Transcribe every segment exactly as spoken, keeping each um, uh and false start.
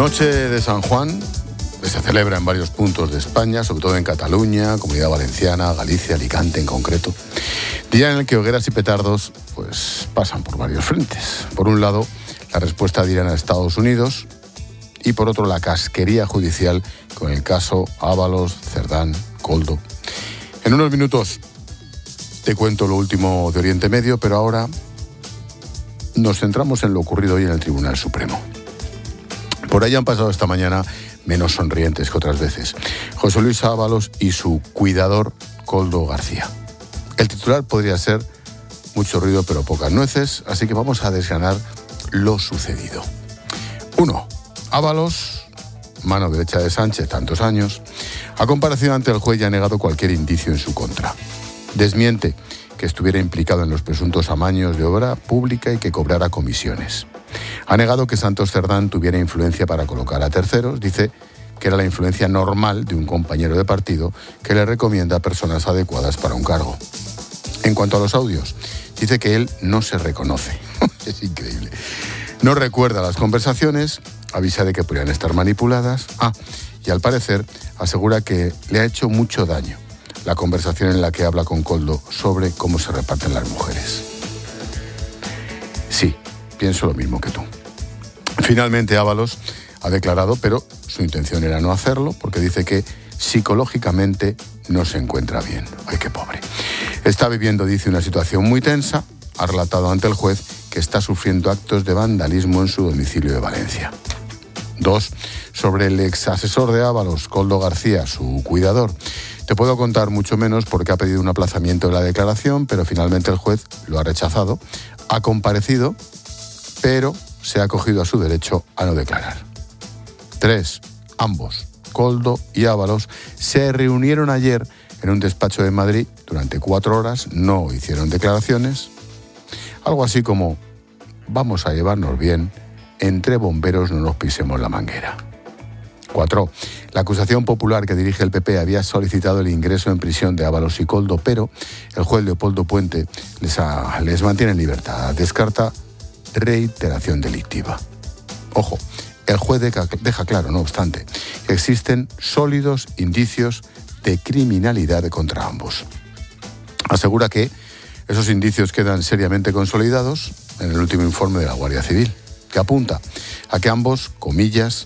Noche de San Juan, que se celebra en varios puntos de España, sobre todo en Cataluña, Comunidad Valenciana, Galicia, Alicante en concreto. Día en el que hogueras y petardos pues, pasan por varios frentes. Por un lado, la respuesta de Irán a Estados Unidos y por otro, la casquería judicial con el caso Ábalos, Cerdán, Koldo. En unos minutos te cuento lo último de Oriente Medio, pero ahora nos centramos en lo ocurrido hoy en el Tribunal Supremo. Por ahí han pasado esta mañana menos sonrientes que otras veces José Luis Ábalos y su cuidador Koldo García. El titular podría ser mucho ruido pero pocas nueces, así que vamos a desgranar lo sucedido. Uno. Ábalos, mano derecha de Sánchez tantos años, ha comparecido ante el juez y ha negado cualquier indicio en su contra. Desmiente que estuviera implicado en los presuntos amaños de obra pública y que cobrara comisiones. Ha negado que Santos Cerdán tuviera influencia para colocar a terceros. Dice que era la influencia normal de un compañero de partido que le recomienda personas adecuadas para un cargo. En cuanto a los audios, dice que él no se reconoce. Es increíble. No recuerda las conversaciones, avisa de que podrían estar manipuladas. Ah, y al parecer asegura que le ha hecho mucho daño la conversación en la que habla con Koldo sobre cómo se reparten las mujeres. Sí, pienso lo mismo que tú. Finalmente Ábalos ha declarado, pero su intención era no hacerlo, porque dice que psicológicamente no se encuentra bien. Ay, qué pobre. Está viviendo, dice, una situación muy tensa. Ha relatado ante el juez que está sufriendo actos de vandalismo en su domicilio de Valencia. Dos, sobre el ex asesor de Ábalos, Koldo García, su cuidador. Te puedo contar mucho menos porque ha pedido un aplazamiento de la declaración, pero finalmente el juez lo ha rechazado. Ha comparecido, pero se ha acogido a su derecho a no declarar. Tres, ambos, Koldo y Ábalos, se reunieron ayer en un despacho de Madrid durante cuatro horas, no hicieron declaraciones. Algo así como, vamos a llevarnos bien, entre bomberos no nos pisemos la manguera. Cuatro, la acusación popular que dirige el P P había solicitado el ingreso en prisión de Ábalos y Koldo, pero el juez Leopoldo Puente les, ha, les mantiene en libertad. Descarta reiteración delictiva. Ojo, el juez deja, deja claro, no obstante, que existen sólidos indicios de criminalidad contra ambos. Asegura que esos indicios quedan seriamente consolidados en el último informe de la Guardia Civil, que apunta a que ambos, comillas,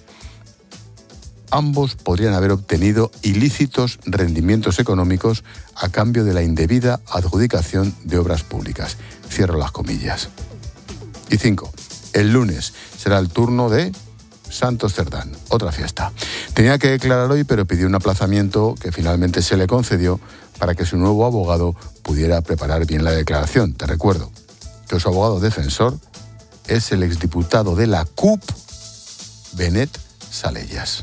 ambos podrían haber obtenido ilícitos rendimientos económicos a cambio de la indebida adjudicación de obras públicas. Cierro las comillas. Y cinco, el lunes será el turno de Santos Cerdán, otra fiesta. Tenía que declarar hoy, pero pidió un aplazamiento que finalmente se le concedió para que su nuevo abogado pudiera preparar bien la declaración. Te recuerdo que su abogado defensor es el exdiputado de la C U P, Benet Salellas.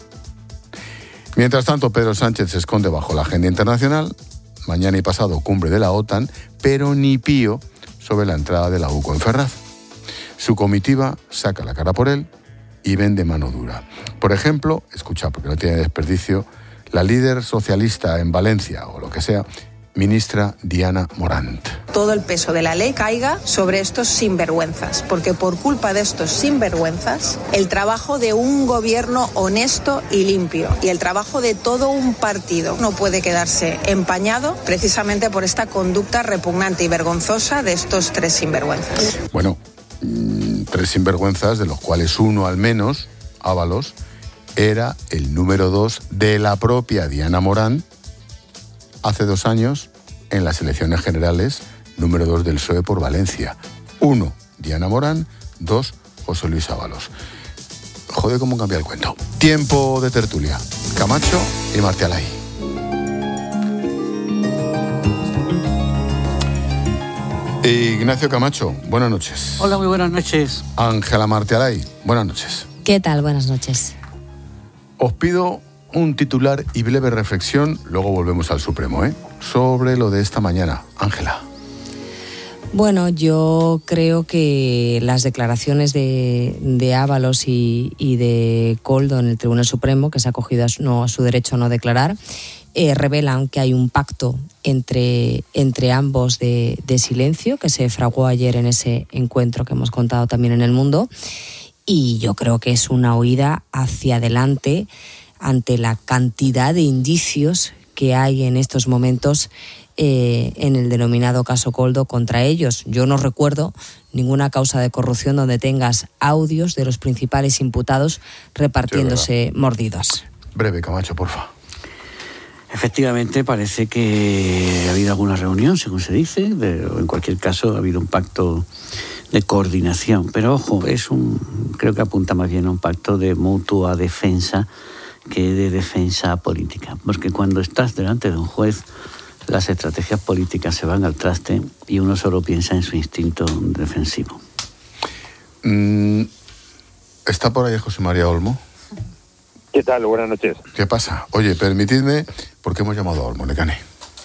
Mientras tanto, Pedro Sánchez se esconde bajo la agenda internacional. Mañana y pasado, cumbre de la OTAN, pero ni pío sobre la entrada de la U C O en Ferraz. Su comitiva saca la cara por él y vende mano dura. Por ejemplo, escucha, porque no tiene desperdicio, la líder socialista en Valencia, o lo que sea, ministra Diana Morant. Todo el peso de la ley caiga sobre estos sinvergüenzas, porque por culpa de estos sinvergüenzas, el trabajo de un gobierno honesto y limpio y el trabajo de todo un partido no puede quedarse empañado precisamente por esta conducta repugnante y vergonzosa de estos tres sinvergüenzas. Bueno, mmm, tres sinvergüenzas, de los cuales uno al menos, Ábalos, era el número dos de la propia Diana Morant hace dos años en las elecciones generales, número dos del P S O E por Valencia. Uno, Diana Morant. Dos, José Luis Ábalos. Joder, cómo cambia el cuento. Tiempo de tertulia. Camacho y Martialay. Ignacio Camacho, buenas noches. Hola, muy buenas noches. Ángela Martialay, buenas noches. ¿Qué tal? Buenas noches. Os pido un titular y breve reflexión, luego volvemos al Supremo, ¿eh? Sobre lo de esta mañana. Ángela. Bueno, yo creo que las declaraciones de, de Ábalos y, y de Koldo en el Tribunal Supremo, que se ha acogido a su, no, a su derecho a no declarar, eh, revelan que hay un pacto entre, entre ambos de, de silencio, que se fraguó ayer en ese encuentro que hemos contado también en El Mundo. y yo creo que es una huida hacia adelante ante la cantidad de indicios que hay en estos momentos eh, en el denominado caso Koldo contra ellos. Yo no recuerdo ninguna causa de corrupción donde tengas audios de los principales imputados repartiéndose sí, mordidos. Breve, Camacho, porfa. Efectivamente, parece que ha habido alguna reunión, según se dice, pero en cualquier caso ha habido un pacto de coordinación. Pero ojo, es un, creo que apunta más bien a un pacto de mutua defensa que de defensa política. Porque cuando estás delante de un juez, las estrategias políticas se van al traste y uno solo piensa en su instinto defensivo. Mm, ¿Está por ahí José María Olmo? ¿Qué tal? Buenas noches. ¿Qué pasa? Oye, permitidme, ¿por qué hemos llamado a Olmo, Necane?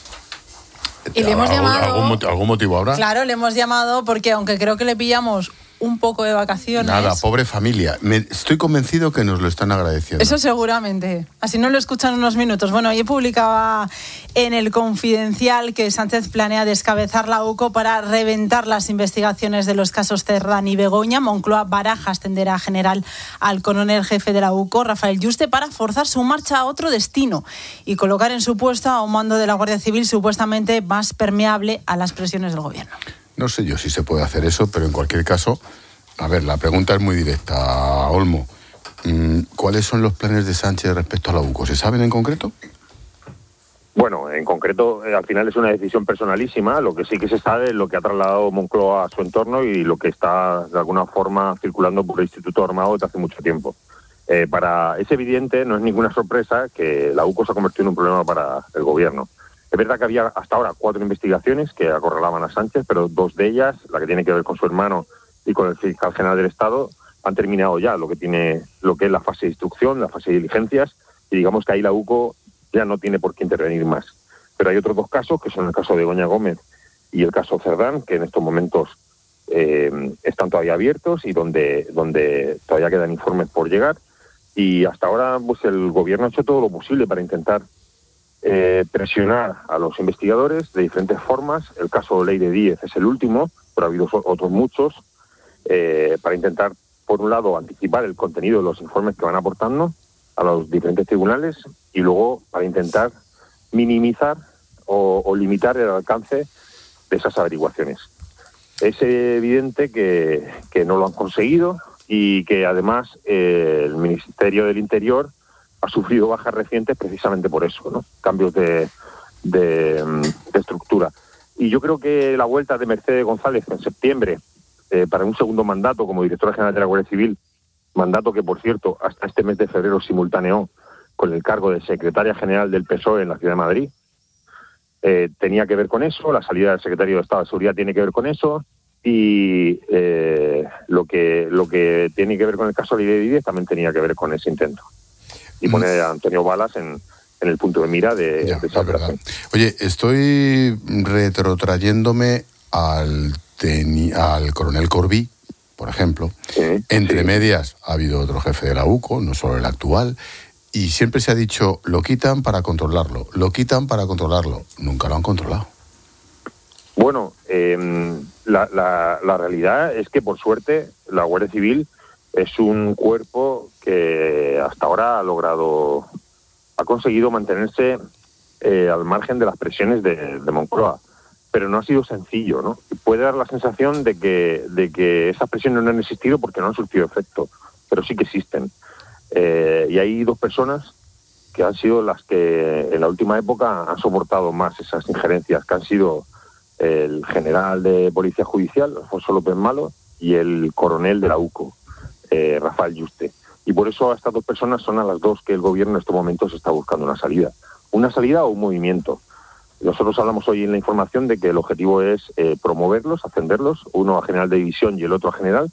Y le hemos ¿Algún, llamado... ¿algún, ¿Algún motivo habrá? Claro, le hemos llamado porque aunque creo que le pillamos un poco de vacaciones... Nada, pobre familia. Me, estoy convencido que nos lo están agradeciendo. Eso seguramente. Así no lo escuchan unos minutos. Bueno, ayer publicaba en El Confidencial que Sánchez planea descabezar la U C O para reventar las investigaciones de los casos Cerdán y Begoña. Moncloa baraja ascender a general al coronel jefe de la U C O, Rafael Yuste, para forzar su marcha a otro destino y colocar en su puesto a un mando de la Guardia Civil supuestamente más permeable a las presiones del gobierno. No sé yo si se puede hacer eso, pero en cualquier caso, a ver, la pregunta es muy directa, Olmo. ¿Cuáles son los planes de Sánchez respecto a la U C O? ¿Se saben en concreto? Bueno, en concreto, eh, al final es una decisión personalísima. Lo que sí que se sabe es lo que ha trasladado Moncloa a su entorno y lo que está, de alguna forma, circulando por el Instituto Armado desde hace mucho tiempo. Eh, para Es evidente, no es ninguna sorpresa, que la U C O se ha convertido en un problema para el gobierno. Es verdad que había hasta ahora cuatro investigaciones que acorralaban a Sánchez, pero dos de ellas, la que tiene que ver con su hermano y con el fiscal general del Estado, han terminado ya lo que tiene lo que es la fase de instrucción, la fase de diligencias, y digamos que ahí la U C O ya no tiene por qué intervenir más. Pero hay otros dos casos, que son el caso de Begoña Gómez y el caso Cerdán, que en estos momentos eh, están todavía abiertos y donde, donde todavía quedan informes por llegar. Y hasta ahora pues el gobierno ha hecho todo lo posible para intentar Eh, presionar a los investigadores de diferentes formas. El caso Leire Díez es el último, pero ha habido otros muchos, eh, para intentar, por un lado, anticipar el contenido de los informes que van aportando a los diferentes tribunales y luego para intentar minimizar o, o limitar el alcance de esas averiguaciones. Es evidente que, que no lo han conseguido y que además eh, el Ministerio del Interior ha sufrido bajas recientes precisamente por eso, ¿no? Cambios de, de, de estructura. Y yo creo que la vuelta de Mercedes González en septiembre eh, para un segundo mandato como directora general de la Guardia Civil, mandato que, por cierto, hasta este mes de febrero simultaneó con el cargo de secretaria general del P S O E en la Ciudad de Madrid, eh, tenía que ver con eso. La salida del secretario de Estado de Seguridad tiene que ver con eso. Y eh, lo que lo que tiene que ver con el caso de Díez también tenía que ver con ese intento. Y poner a Antonio Balas en, en el punto de mira de, ya, de esa operación. Oye, estoy retrotrayéndome al, teni, al coronel Corbí, por ejemplo. Sí, Entre sí. medias ha habido otro jefe de la U C O, no solo el actual, y siempre se ha dicho, lo quitan para controlarlo, lo quitan para controlarlo. Nunca lo han controlado. Bueno, eh, la, la, la realidad es que, por suerte, la Guardia Civil es un cuerpo que hasta ahora ha logrado, ha conseguido mantenerse eh, al margen de las presiones de, de Moncloa, pero no ha sido sencillo, ¿no? Puede dar la sensación de que, de que esas presiones no han existido porque no han surtido efecto, pero sí que existen. Eh, y hay dos personas que han sido las que en la última época han soportado más esas injerencias, que han sido el general de Policía Judicial, Alfonso López Malo, y el coronel de la U C O, Eh, Rafael Yuste. Y por eso a estas dos personas son a las dos que el gobierno en estos momentos está buscando una salida. Una salida o un movimiento. Nosotros hablamos hoy en la información de que el objetivo es eh, promoverlos, ascenderlos, uno a general de división y el otro a general,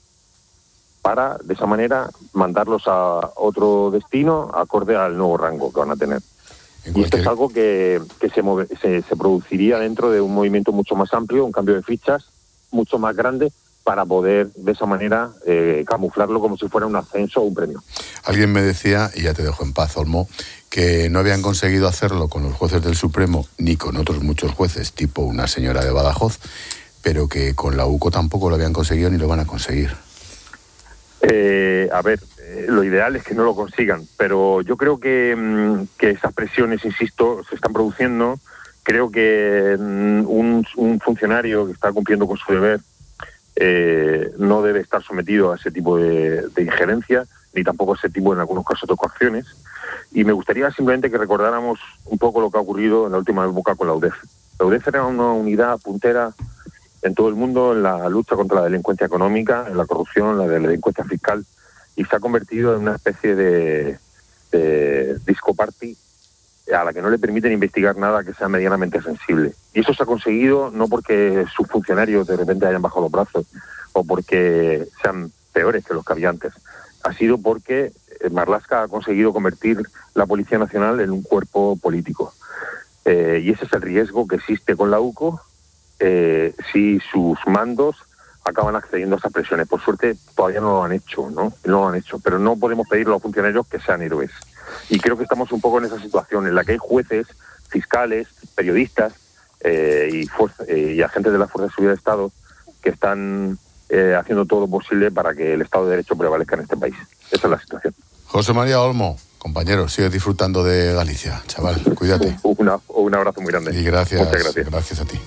para de esa manera mandarlos a otro destino acorde al nuevo rango que van a tener. Y cualquier... esto es algo que, que se, move, se, se produciría dentro de un movimiento mucho más amplio, un cambio de fichas mucho más grande, para poder de esa manera eh, camuflarlo como si fuera un ascenso o un premio. Alguien me decía, y ya te dejo en paz, Olmo, que no habían conseguido hacerlo con los jueces del Supremo ni con otros muchos jueces, tipo una señora de Badajoz, pero que con la U C O tampoco lo habían conseguido ni lo van a conseguir. Eh, a ver, eh, lo ideal es que no lo consigan, pero yo creo que, mmm, que esas presiones, insisto, se están produciendo. Creo que mmm, un, un funcionario que está cumpliendo con su deber eh, no debe estar sometido a ese tipo de, de injerencia, ni tampoco a ese tipo, en algunos casos, de coacciones. Y me gustaría simplemente que recordáramos un poco lo que ha ocurrido en la última época con la U D E F. La U D E F era una unidad puntera en todo el mundo en la lucha contra la delincuencia económica, en la corrupción, la delincuencia fiscal, y se ha convertido en una especie de, de disco party a la que no le permiten investigar nada que sea medianamente sensible. Y eso se ha conseguido no porque sus funcionarios de repente hayan bajado los brazos o porque sean peores que los que había antes. Ha sido porque Marlaska ha conseguido convertir la Policía Nacional en un cuerpo político. Eh, y ese es el riesgo que existe con la U C O eh, si sus mandos acaban accediendo a esas presiones. Por suerte todavía no lo han hecho, ¿no? No lo han hecho, pero no podemos pedir a los funcionarios que sean héroes. Y creo que estamos un poco en esa situación en la que hay jueces, fiscales, periodistas eh, y, fuerza, eh, y agentes de las fuerzas de seguridad de Estado que están eh, haciendo todo lo posible para que el Estado de Derecho prevalezca en este país. Esa es la situación. José María Olmo, compañero, sigue disfrutando de Galicia, chaval, cuídate. Una, un abrazo muy grande. Y gracias, Muchas gracias. Gracias a ti.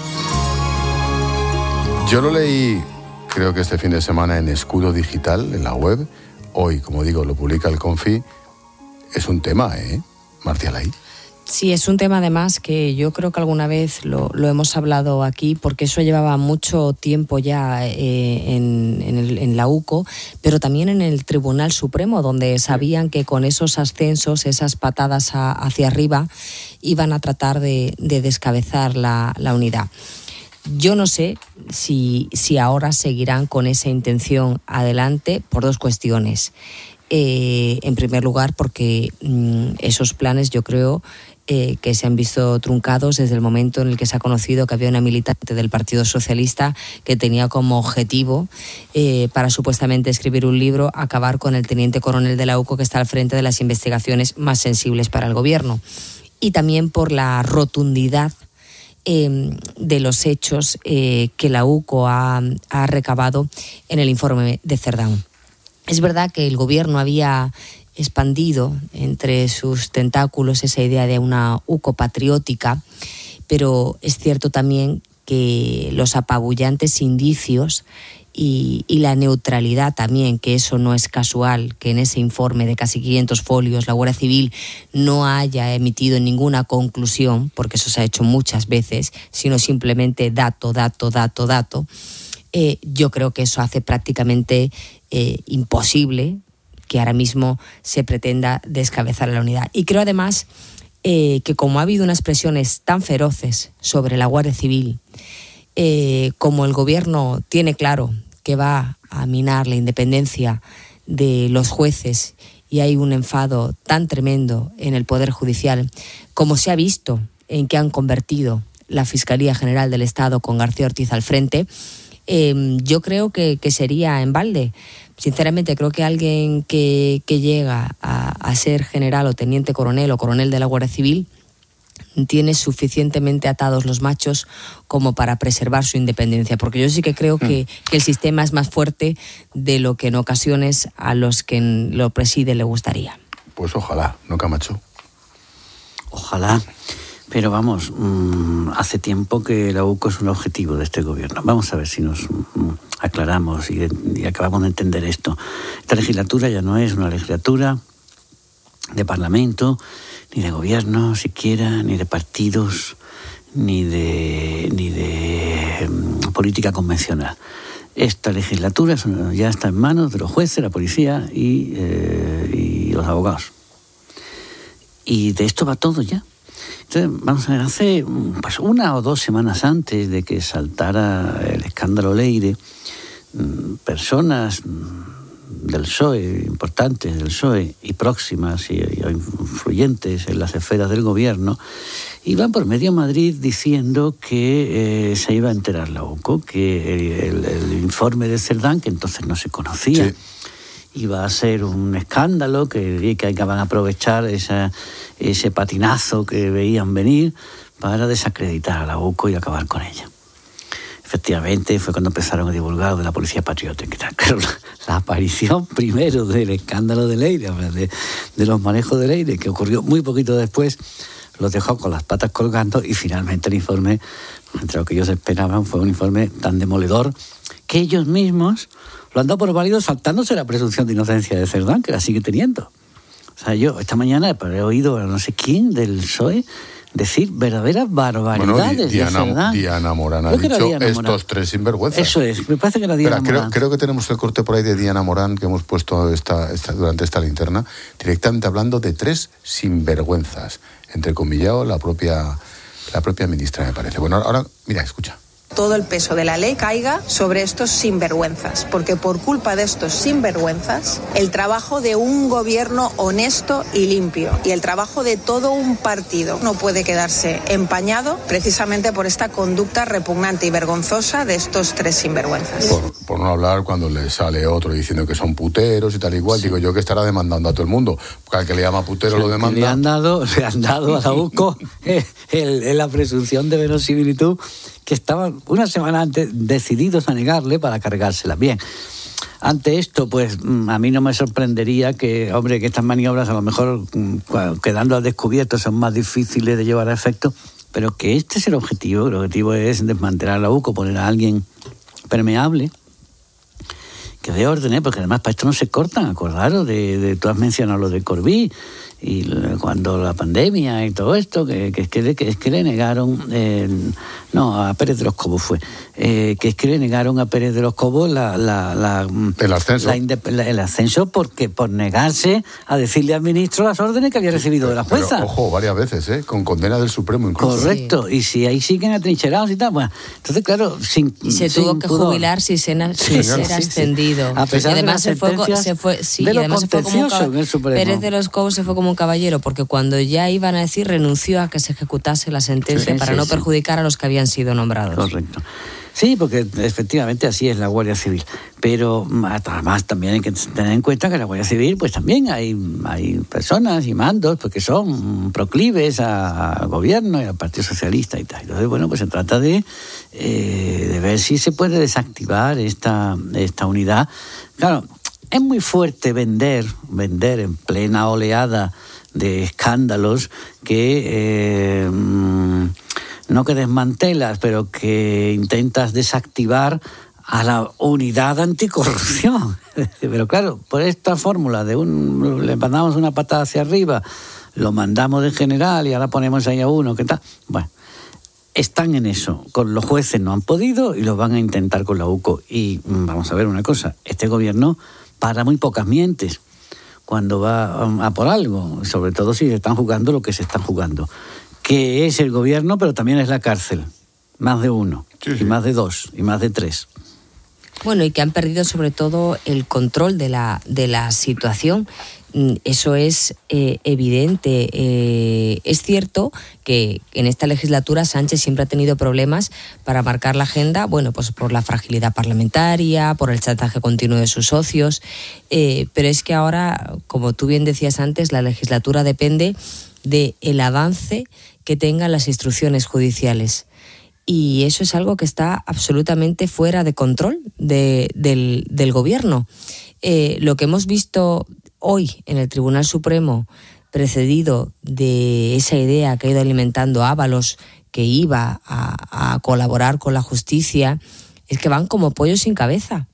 Yo lo leí, creo que este fin de semana, en Escudo Digital, en la web. Hoy, como digo, lo publica el Confi. Es un tema, ¿eh, Marcia Lai? Sí, es un tema además que yo creo que alguna vez lo, lo hemos hablado aquí, porque eso llevaba mucho tiempo ya eh, en, en, el, en la U C O, pero también en el Tribunal Supremo, donde sabían que con esos ascensos, esas patadas a, hacia arriba, iban a tratar de, de descabezar la, la unidad. Yo no sé si, si ahora seguirán con esa intención adelante por dos cuestiones. Eh, en primer lugar, porque mmm, esos planes yo creo eh, que se han visto truncados desde el momento en el que se ha conocido que había una militante del Partido Socialista que tenía como objetivo, eh, para supuestamente escribir un libro, acabar con el teniente coronel de la U C O que está al frente de las investigaciones más sensibles para el gobierno. Y también por la rotundidad eh, de los hechos eh, que la U C O ha, ha recabado en el informe de Cerdán. Es verdad que el gobierno había expandido entre sus tentáculos esa idea de una U C O patriótica, pero es cierto también que los apabullantes indicios y, y la neutralidad también, que eso no es casual, que en ese informe de casi quinientos folios la Guardia Civil no haya emitido ninguna conclusión, porque eso se ha hecho muchas veces, sino simplemente dato, dato, dato, dato. Eh, yo creo que eso hace prácticamente eh, imposible que ahora mismo se pretenda descabezar a la unidad. Y creo además eh, que como ha habido unas presiones tan feroces sobre la Guardia Civil, eh, como el gobierno tiene claro que va a minar la independencia de los jueces y hay un enfado tan tremendo en el Poder Judicial, como se ha visto en que han convertido la Fiscalía General del Estado con García Ortiz al frente, Eh, yo creo que, que sería en balde. Sinceramente, creo que alguien que, que llega a, a ser general o teniente coronel o coronel de la Guardia Civil tiene suficientemente atados los machos como para preservar su independencia, porque yo sí que creo que, que el sistema es más fuerte de lo que en ocasiones a los que lo preside le gustaría. Pues ojalá, ¿no, Camacho? Ojalá. Pero vamos, mmm, hace tiempo que la U C O es un objetivo de este gobierno. Vamos a ver si nos mmm, aclaramos y, y acabamos de entender esto. Esta legislatura ya no es una legislatura de parlamento, ni de gobierno siquiera, ni de partidos, ni de, ni de mmm, política convencional. Esta legislatura ya está en manos de los jueces, la policía y, eh, y los abogados. Y de esto va todo ya. Entonces, vamos a ver, hace pues, una o dos semanas antes de que saltara el escándalo Leire, personas del P S O E, importantes del P S O E y próximas y, y influyentes en las esferas del gobierno, iban por medio Madrid diciendo que eh, se iba a enterar la U C O, que el, el, el informe de Cerdán, que entonces no se conocía, sí, iba a ser un escándalo, que, que iban a aprovechar esa, ese patinazo que veían venir para desacreditar a la U C O y acabar con ella. efectivamente fue cuando empezaron a divulgar de la policía patriótica. Claro, la, la aparición primero del escándalo de Leire, de, de los manejos de Leire, que ocurrió muy poquito después, los dejó con las patas colgando y finalmente el informe, entre lo que ellos esperaban, fue un informe tan demoledor que ellos mismos lo han dado por válido saltándose la presunción de inocencia de Cerdán, que la sigue teniendo. O sea, yo esta mañana he oído a no sé quién del P S O E decir verdaderas barbaridades. Bueno, Diana, de Cerdán. Diana Morán ha dicho Diana estos Morán. tres sinvergüenzas. Eso es, me parece que era Diana Espera, Morán. Creo, creo que tenemos el corte por ahí de Diana Morán que hemos puesto esta, esta, durante esta linterna, directamente hablando de tres sinvergüenzas, entrecomillado la propia, la propia ministra, me parece. Bueno, ahora, mira, escucha. Todo el peso de la ley caiga sobre estos sinvergüenzas, porque por culpa de estos sinvergüenzas, el trabajo de un gobierno honesto y limpio y el trabajo de todo un partido no puede quedarse empañado precisamente por esta conducta repugnante y vergonzosa de estos tres sinvergüenzas. Por, por no hablar cuando le sale otro diciendo que son puteros y tal igual, sí. Digo yo que estará demandando a todo el mundo, porque al que le llama putero, o sea, lo demanda. Le han dado, le han dado a la U C O el, el, la presunción de verosimilitud que estaban una semana antes decididos a negarle para cargársela. Bien, ante esto, pues a mí no me sorprendería que, hombre, que estas maniobras a lo mejor quedando al descubierto son más difíciles de llevar a efecto, pero que este es el objetivo. El objetivo es desmantelar la U C O, poner a alguien permeable, que dé orden, ¿eh? Porque además para esto no se cortan, acordaros, de, de, tú has mencionado lo de Corbí, y cuando la pandemia y todo esto, que, que, es, que, que es que le negaron, eh, no, a Pérez de los Cobos fue, eh, que es que le negaron a Pérez de los Cobos la, la, la, el ascenso. La indep- la, el ascenso porque por negarse a decirle al ministro las órdenes que había recibido de la jueza. Pero, ojo, varias veces, ¿eh? Con condena del Supremo incluso. Correcto, sí. Y si ahí siguen atrincherados y tal, bueno, entonces claro, sin y se sin tuvo que pudor. jubilar si se na- sí, ser sí, ascendido. Sí. A pesar y además de se fue, las se fue, sí, de lo además se fue como un contencioso en el Supremo. Pérez de los Cobos se fue como un caballero, porque cuando ya iban a decir renunció a que se ejecutase la sentencia sí, para sí, no sí. perjudicar a los que habían sido nombrados. Correcto. Sí, porque efectivamente así es la Guardia Civil. Pero además también hay que tener en cuenta que la Guardia Civil, pues también hay, hay personas y mandos pues, que son proclives al gobierno y al Partido Socialista y tal. Entonces, bueno, pues se trata de, eh, de ver si se puede desactivar esta, esta unidad. Claro, es muy fuerte vender, vender en plena oleada de escándalos que eh, no que desmantelas, pero que intentas desactivar a la unidad anticorrupción. Pero claro, por esta fórmula de un le mandamos una patada hacia arriba, lo mandamos de general y ahora ponemos ahí a uno, ¿qué tal? Bueno, están en eso. Con los jueces no han podido y lo van a intentar con la U C O. Y vamos a ver una cosa, este gobierno para muy pocas mientes cuando va a por algo, sobre todo si se están jugando lo que se están jugando, que es el gobierno, pero también es la cárcel, más de uno, sí, sí. Y más de dos, y más de tres. Bueno, y que han perdido sobre todo el control de la, de la situación. Eso es eh, evidente. Eh, es cierto que en esta legislatura Sánchez siempre ha tenido problemas para marcar la agenda, bueno, pues por la fragilidad parlamentaria, por el chantaje continuo de sus socios, eh, pero es que ahora, como tú bien decías antes, la legislatura depende del avance que tengan las instrucciones judiciales. Y eso es algo que está absolutamente fuera de control de, del, del gobierno. Eh, lo que hemos visto hoy en el Tribunal Supremo, precedido de esa idea que ha ido alimentando Ábalos, que iba a, a colaborar con la justicia, es que van como pollos sin cabeza.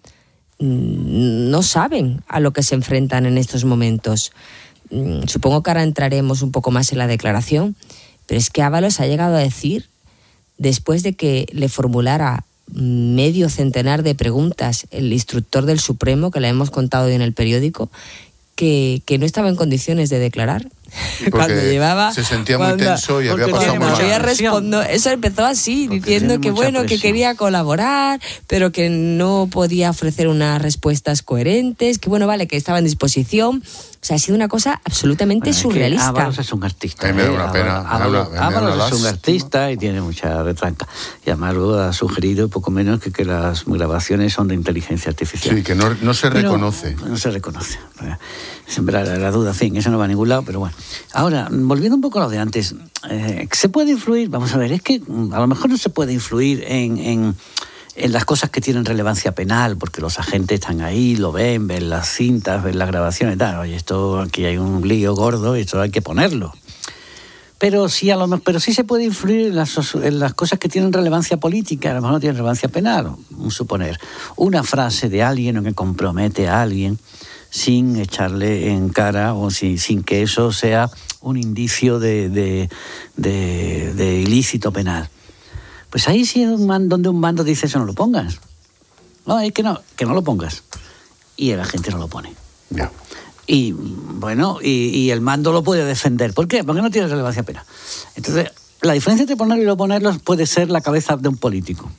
No saben a lo que se enfrentan en estos momentos. Supongo que ahora entraremos un poco más en la declaración, pero es que Ábalos ha llegado a decir, después de que le formulara medio centenar de preguntas el instructor del Supremo, que la hemos contado hoy en el periódico, que, que no estaba en condiciones de declarar. Porque cuando llevaba, se sentía cuando, muy tenso y había pasado muy mal. Respondo, eso empezó así, porque diciendo que bueno, presión. que quería colaborar, pero que no podía ofrecer unas respuestas coherentes, que bueno, vale, que estaba en disposición, O sea, ha sido una cosa absolutamente bueno, surrealista. Es que Ábalos es un artista. A mí me da ¿eh? una pena. Ábalos, me da una, me da Ábalos una es un lástima. artista y tiene mucha retranca. Y además luego ha sugerido poco menos que, que las grabaciones son de inteligencia artificial. Sí, que no, no se Pero reconoce. No se reconoce. Siempre la, la duda, en fin, eso no va a ningún lado, pero bueno. Ahora, volviendo un poco a lo de antes, eh, ¿se puede influir? Vamos a ver, es que a lo mejor no se puede influir en... en en las cosas que tienen relevancia penal, porque los agentes están ahí, lo ven, ven las cintas, ven las grabaciones y tal. Oye, esto aquí hay un lío gordo y esto hay que ponerlo. Pero sí, a lo mejor, pero sí se puede influir en las, en las cosas que tienen relevancia política, a lo mejor no tienen relevancia penal. Un suponer, una frase de alguien o que compromete a alguien sin echarle en cara o sin, sin que eso sea un indicio de, de, de, de ilícito penal. Pues ahí sí es un mando, donde un mando dice eso no lo pongas. No, es que no, que no lo pongas. Y la gente no lo pone. Ya. Y bueno, y, y el mando lo puede defender. ¿Por qué? Porque no tiene relevancia penal. Entonces, la diferencia entre ponerlo y no ponerlo puede ser la cabeza de un político.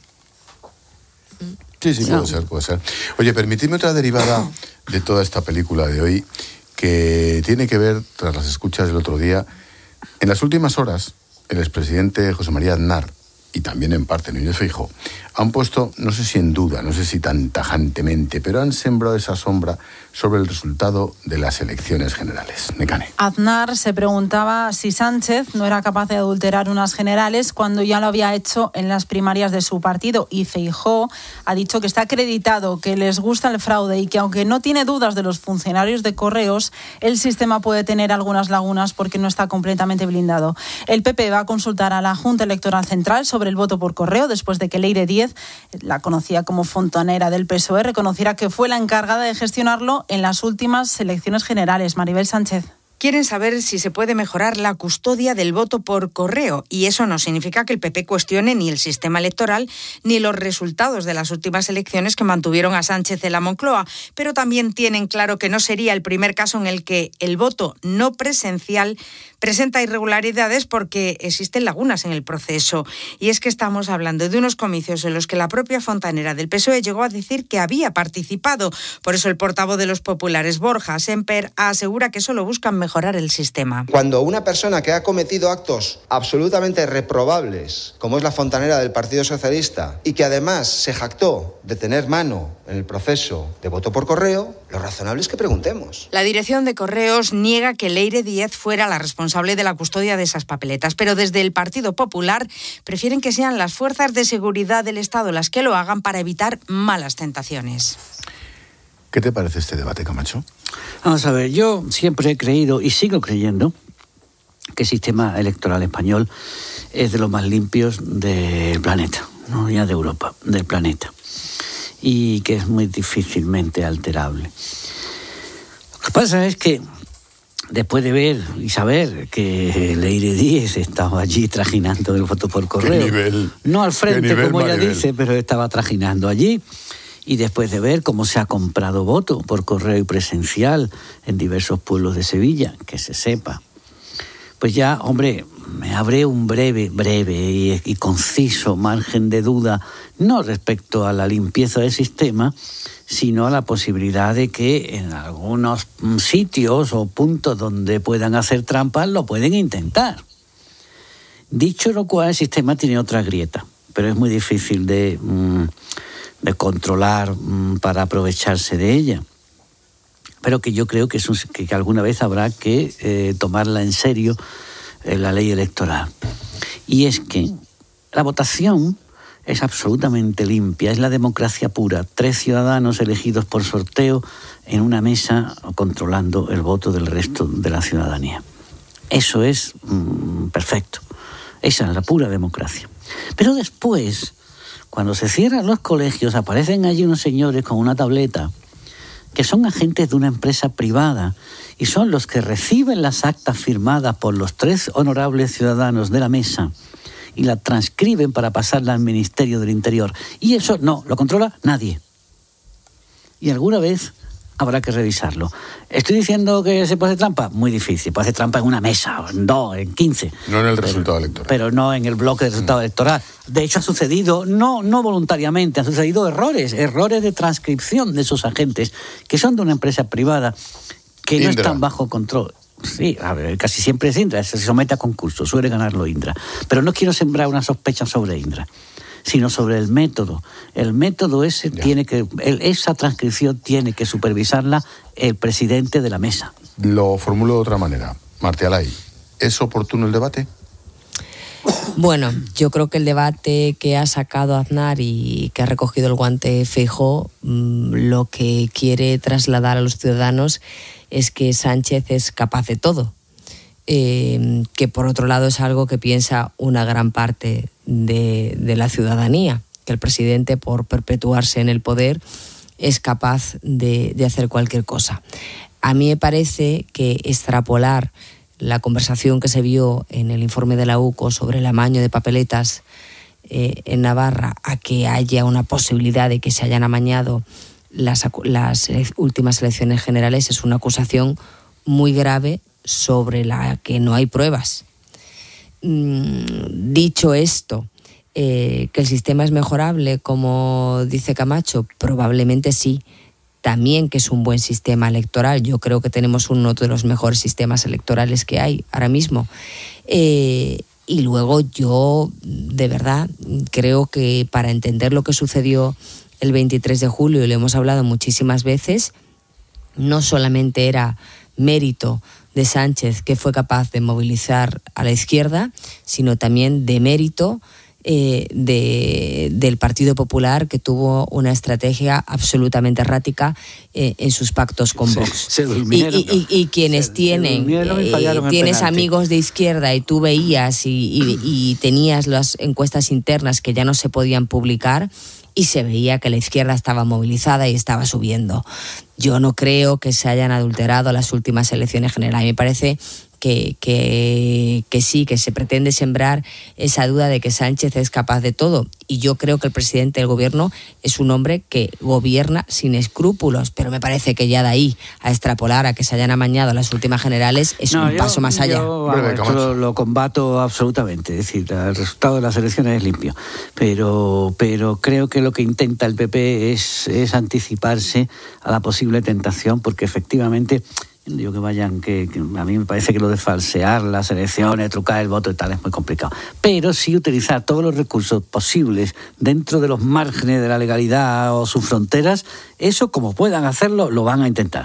Sí, sí, No. puede ser, puede ser. Oye, permitidme otra derivada de toda esta película de hoy que tiene que ver, tras las escuchas del otro día, en las últimas horas, el expresidente José María Aznar y también en parte Núñez Feijóo han puesto, no sé si en duda, no sé si tan tajantemente, pero han sembrado esa sombra sobre el resultado de las elecciones generales. Nekane. Aznar se preguntaba si Sánchez no era capaz de adulterar unas generales cuando ya lo había hecho en las primarias de su partido. Y Feijóo ha dicho que está acreditado, que les gusta el fraude y que aunque no tiene dudas de los funcionarios de Correos, el sistema puede tener algunas lagunas porque no está completamente blindado. El P P va a consultar a la Junta Electoral Central sobre el voto por correo después de que Leire Díez, la conocida como fontanera del P S O E, reconociera que fue la encargada de gestionarlo en las últimas elecciones generales. Maribel Sánchez. Quieren saber si se puede mejorar la custodia del voto por correo y eso no significa que el P P cuestione ni el sistema electoral ni los resultados de las últimas elecciones que mantuvieron a Sánchez en la Moncloa, pero también tienen claro que no sería el primer caso en el que el voto no presencial presenta irregularidades porque existen lagunas en el proceso. Y es que estamos hablando de unos comicios en los que la propia fontanera del P S O E llegó a decir que había participado. Por eso el portavoz de los populares, Borja Semper, asegura que solo buscan mejorar mejorar el sistema. Cuando una persona que ha cometido actos absolutamente reprobables, como es la fontanera del Partido Socialista, y que además se jactó de tener mano en el proceso de voto por correo, lo razonable es que preguntemos. La dirección de Correos niega que Leire Díez fuera la responsable de la custodia de esas papeletas, pero desde el Partido Popular prefieren que sean las fuerzas de seguridad del Estado las que lo hagan para evitar malas tentaciones. ¿Qué te parece este debate, Camacho? Vamos a ver, yo siempre he creído y sigo creyendo que el sistema electoral español es de los más limpios del planeta, no ya de Europa, del planeta, y que es muy difícilmente alterable. Lo que pasa es que después de ver y saber que Leire Díez estaba allí trajinando el voto por correo, ¿Qué nivel, no al frente, nivel, como ella Maribel? dice, pero estaba trajinando allí, y después de ver cómo se ha comprado voto por correo y presencial en diversos pueblos de Sevilla, que se sepa, pues ya, hombre, me abre un breve, breve y, y conciso margen de duda, no respecto a la limpieza del sistema, sino a la posibilidad de que en algunos sitios o puntos donde puedan hacer trampas lo pueden intentar. Dicho lo cual, el sistema tiene otra grieta, pero es muy difícil de... Mmm, de controlar mmm, para aprovecharse de ella. Pero que yo creo que, es un, que, que alguna vez habrá que eh, tomarla en serio eh, la ley electoral. Y es que la votación es absolutamente limpia, es la democracia pura. Tres ciudadanos elegidos por sorteo en una mesa controlando el voto del resto de la ciudadanía. Eso es mmm, perfecto. Esa es la pura democracia. Pero después, cuando se cierran los colegios, aparecen allí unos señores con una tableta que son agentes de una empresa privada y son los que reciben las actas firmadas por los tres honorables ciudadanos de la mesa y la transcriben para pasarla al Ministerio del Interior. Y eso no lo controla nadie. Y alguna vez habrá que revisarlo. ¿Estoy diciendo que se puede hacer trampa? Muy difícil. Puede hacer trampa en una mesa, en dos, en quince. No en el pero, resultado electoral. Pero no en el bloque del resultado mm. electoral. De hecho, ha sucedido, no, no voluntariamente, han sucedido errores, errores de transcripción de esos agentes, que son de una empresa privada, que no Indra. están bajo control. Sí, a ver, casi siempre es Indra, se somete a concurso, suele ganarlo Indra. Pero no quiero sembrar una sospecha sobre Indra, sino sobre el método. El método ese ya. tiene que, el, esa transcripción tiene que supervisarla el presidente de la mesa. Lo formulo de otra manera. Martí Alay, ¿es oportuno el debate? Bueno, yo creo que el debate que ha sacado Aznar y que ha recogido el guante Feijóo, lo que quiere trasladar a los ciudadanos es que Sánchez es capaz de todo, eh, que por otro lado es algo que piensa una gran parte de, de la ciudadanía, que el presidente, por perpetuarse en el poder, es capaz de, de hacer cualquier cosa. A mí me parece que extrapolar la conversación que se vio en el informe de la U C O sobre el amaño de papeletas eh, en Navarra a que haya una posibilidad de que se hayan amañado las, las últimas elecciones generales es una acusación muy grave sobre la que no hay pruebas. Mm, dicho esto, eh, que el sistema es mejorable, como dice Camacho, probablemente sí. También que es un buen sistema electoral. Yo creo que tenemos uno de los mejores sistemas electorales que hay ahora mismo. Eh, y luego yo, de verdad, creo que para entender lo que sucedió el veintitrés de julio, y lo hemos hablado muchísimas veces, no solamente era mérito de Sánchez, que fue capaz de movilizar a la izquierda, sino también de mérito Eh, de, del Partido Popular, que tuvo una estrategia absolutamente errática eh, en sus pactos con Vox. Se, se y, y, y, y quienes se, tienen, se eh, tienes amigos de izquierda y tú veías y, y, y tenías las encuestas internas que ya no se podían publicar y se veía que la izquierda estaba movilizada y estaba subiendo. Yo no creo que se hayan adulterado las últimas elecciones generales. Me parece Que, que, que sí, que se pretende sembrar esa duda de que Sánchez es capaz de todo. Y yo creo que el presidente del gobierno es un hombre que gobierna sin escrúpulos, pero me parece que ya de ahí a extrapolar a que se hayan amañado las últimas generales es no, un yo, paso más allá. Yo vamos, esto lo, lo combato absolutamente, es decir, el resultado de las elecciones es limpio, pero, pero creo que lo que intenta el P P es, es anticiparse a la posible tentación, porque efectivamente... Digo que vayan, que, que a mí me parece que lo de falsear las elecciones, trucar el voto y tal es muy complicado. Pero sí utilizar todos los recursos posibles dentro de los márgenes de la legalidad o sus fronteras, eso como puedan hacerlo, lo van a intentar.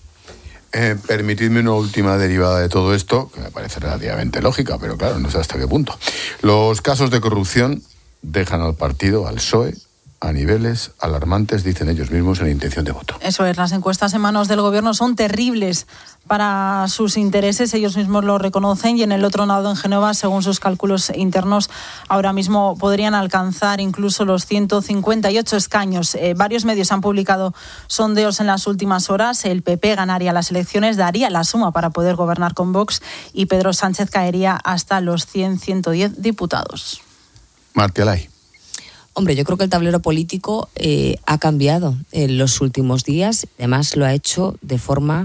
Eh, permitidme una última derivada de todo esto, que me parece relativamente lógica, pero claro, no sé hasta qué punto. Los casos de corrupción dejan al partido, al P S O E, a niveles alarmantes, dicen ellos mismos, en la intención de voto. Eso es, las encuestas en manos del gobierno son terribles para sus intereses, ellos mismos lo reconocen, y en el otro lado, en Génova, según sus cálculos internos, ahora mismo podrían alcanzar incluso los ciento cincuenta y ocho escaños. Eh, varios medios han publicado sondeos en las últimas horas. El P P ganaría las elecciones, daría la suma para poder gobernar con Vox, y Pedro Sánchez caería hasta los cien, ciento diez diputados. Martí Alay. Hombre, yo creo que el tablero político eh, ha cambiado en los últimos días. Además, lo ha hecho de forma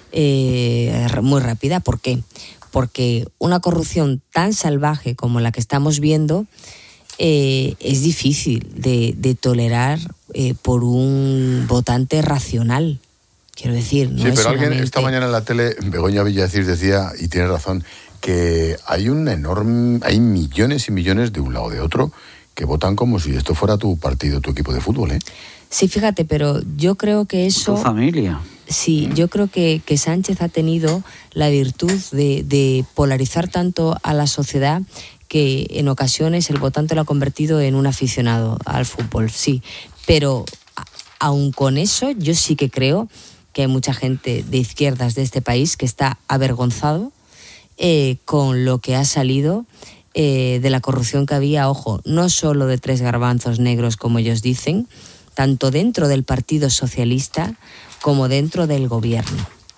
eh, muy rápida. ¿Por qué? Porque una corrupción tan salvaje como la que estamos viendo eh, es difícil de, de tolerar eh, por un votante racional. Quiero decir, no sí, es pero solamente... alguien esta mañana en la tele, Begoña Villacís, decía, y tiene razón, que hay un enorme, hay millones y millones de un lado o de otro que votan como si esto fuera tu partido, tu equipo de fútbol, ¿eh? Sí, fíjate, pero yo creo que eso... Tu familia. Sí, yo creo que, que Sánchez ha tenido la virtud de, de polarizar tanto a la sociedad que en ocasiones el votante lo ha convertido en un aficionado al fútbol, sí. Pero aun con eso, yo sí que creo que hay mucha gente de izquierdas de este país que está avergonzado eh, con lo que ha salido Eh, de la corrupción que había, ojo, no solo de tres garbanzos negros, como ellos dicen, tanto dentro del Partido Socialista como dentro del gobierno.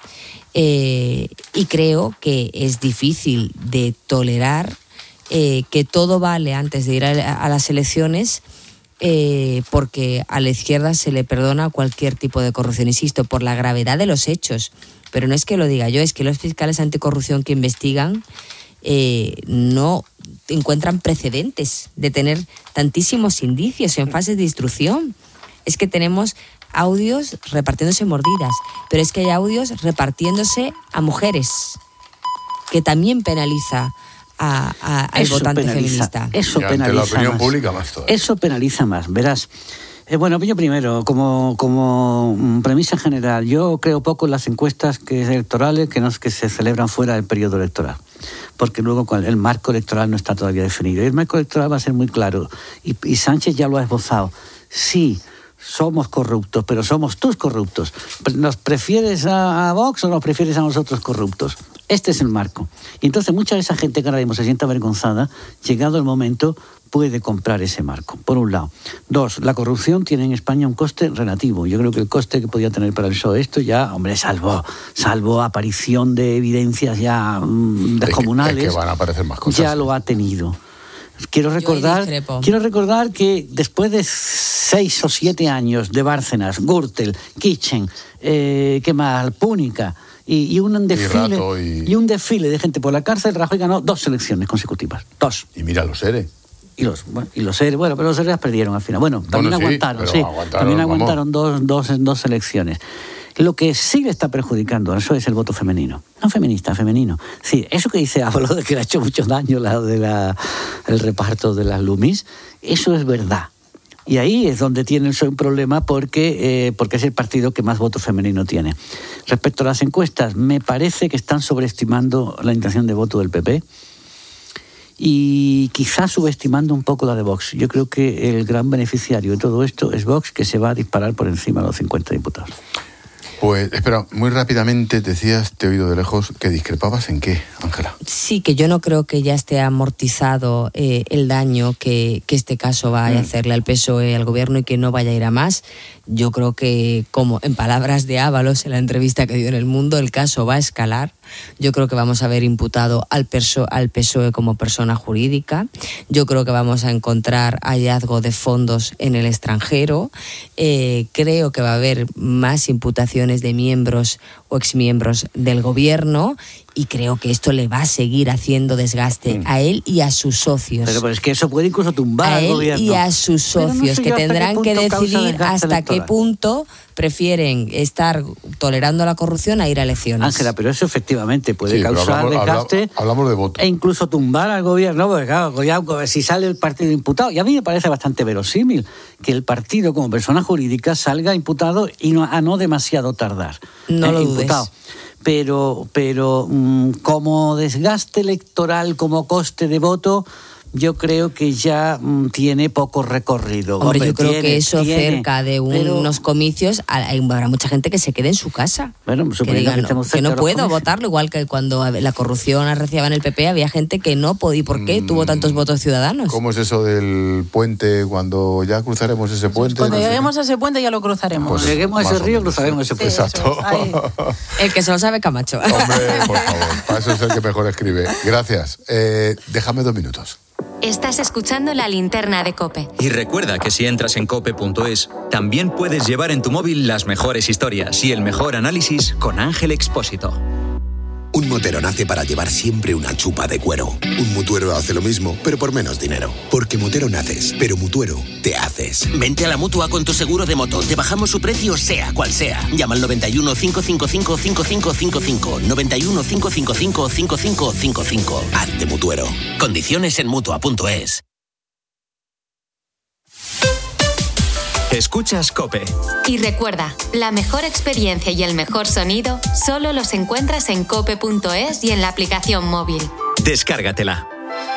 Eh, y creo que es difícil de tolerar eh, que todo vale antes de ir a, a las elecciones, eh, porque a la izquierda se le perdona cualquier tipo de corrupción, insisto, por la gravedad de los hechos. Pero no es que lo diga yo, es que los fiscales anticorrupción que investigan eh, no encuentran precedentes de tener tantísimos indicios en fases de instrucción. Es que tenemos audios repartiéndose mordidas, pero es que hay audios repartiéndose a mujeres, que también penaliza a, a, al eso votante penaliza, feminista. Eso y ante penaliza la opinión más. pública más todavía. Eso penaliza más, verás. Eh, bueno, yo primero, como, como premisa general, yo creo poco en las encuestas que electorales que, no, que se celebran fuera del periodo electoral, porque luego el marco electoral no está todavía definido. El marco electoral va a ser muy claro, y, y Sánchez ya lo ha esbozado. Sí, somos corruptos, pero somos tus corruptos. ¿Nos prefieres a, a Vox o nos prefieres a nosotros corruptos? Este es el marco. Y entonces mucha de esa gente que ahora mismo se siente avergonzada, llegado el momento, puede comprar ese marco, por un lado. Dos, la corrupción tiene en España un coste relativo. Yo creo que el coste que podía tener para el P S O E esto ya, hombre, salvo, salvo aparición de evidencias ya mmm, descomunales, es que, es que van a aparecer más cosas. Ya lo ha tenido. Quiero recordar, quiero recordar que después de seis o siete años de Bárcenas, Gürtel, Kitchen, eh, ¿qué más? Púnica, y, y un desfile y, y... y un desfile de gente por la cárcel, Rajoy ganó dos elecciones consecutivas. Dos. Y mira los E R E. Y los, bueno, y los E R E, bueno, pero los E R E las perdieron al final. Bueno, también bueno, sí, aguantaron, sí. Aguantaron, también aguantaron dos, dos, dos elecciones. Lo que sí le está perjudicando, eso es el voto femenino. No feminista, femenino. Sí, eso que dice Ábalos de que le ha hecho mucho daño la de la, el reparto de las Lumis, eso es verdad. Y ahí es donde tiene el P S O E un problema porque, eh, porque es el partido que más voto femenino tiene. Respecto a las encuestas, me parece que están sobreestimando la intención de voto del P P y quizás subestimando un poco la de Vox. Yo creo que el gran beneficiario de todo esto es Vox, que se va a disparar por encima de los cincuenta diputados. Pues, espera, muy rápidamente decías, te he oído de lejos, que discrepabas en qué, Ángela. Sí, que yo no creo que ya esté amortizado eh, el daño que, que este caso va a hacerle al P S O E, al gobierno, y que no vaya a ir a más. Yo creo que, como en palabras de Ábalos en la entrevista que dio en El Mundo, el caso va a escalar. Yo creo que vamos a ver imputado al, perso- al P S O E como persona jurídica. Yo creo que vamos a encontrar hallazgo de fondos en el extranjero. Eh, creo que va a haber más imputaciones de miembros o exmiembros del gobierno, y creo que esto le va a seguir haciendo desgaste mm. a él y a sus socios. Pero, pero es que eso puede incluso tumbar a al él gobierno. Y a sus socios, no que tendrán que decidir hasta electoral. Qué punto prefieren estar tolerando la corrupción a ir a elecciones. Ángela, pero eso efectivamente puede sí, causar hablamos, desgaste hablamos, hablamos de voto. E incluso tumbar al gobierno, porque claro, ya, si sale el partido imputado, y a mí me parece bastante verosímil que el partido como persona jurídica salga imputado y no, a no demasiado tardar. No eh, lo dudes. Imputado. Pero, pero mmm, como desgaste electoral, como coste de voto, yo creo que ya mmm, tiene poco recorrido. Hombre, Hombre, yo creo tiene, que eso tiene, cerca de un, pero... unos comicios, habrá mucha gente que se quede en su casa. Bueno, que diga, no, que no puedo comicios. votarlo, igual que cuando la corrupción arreciaba en el P P, había gente que no podía. ¿Por qué mm, tuvo tantos votos ciudadanos? ¿Cómo es eso del puente? Cuando ya cruzaremos ese puente. Cuando no lleguemos sé. a ese puente ya lo cruzaremos. Pues lleguemos a ese río, cruzaremos ese puente. Sí, exacto. El que se lo sabe, Camacho. Hombre, por favor, para eso es el que mejor escribe. Gracias. Eh, déjame dos minutos. Estás escuchando La Linterna de COPE. Y recuerda que si entras en cope punto es, también puedes llevar en tu móvil las mejores historias y el mejor análisis con Ángel Expósito. Un motero nace para llevar siempre una chupa de cuero. Un mutuero hace lo mismo, pero por menos dinero. Porque motero naces, pero mutuero te haces. Vente a la Mutua con tu seguro de moto. Te bajamos su precio sea cual sea. Llama al noventa y uno, cinco cinco cinco, cinco cinco cinco cinco. noventa y uno, cinco cinco cinco, cinco cinco cinco cinco. Hazte mutuero. Condiciones en mutua punto es. Escuchas COPE. Y recuerda, la mejor experiencia y el mejor sonido solo los encuentras en cope punto es y en la aplicación móvil. Descárgatela.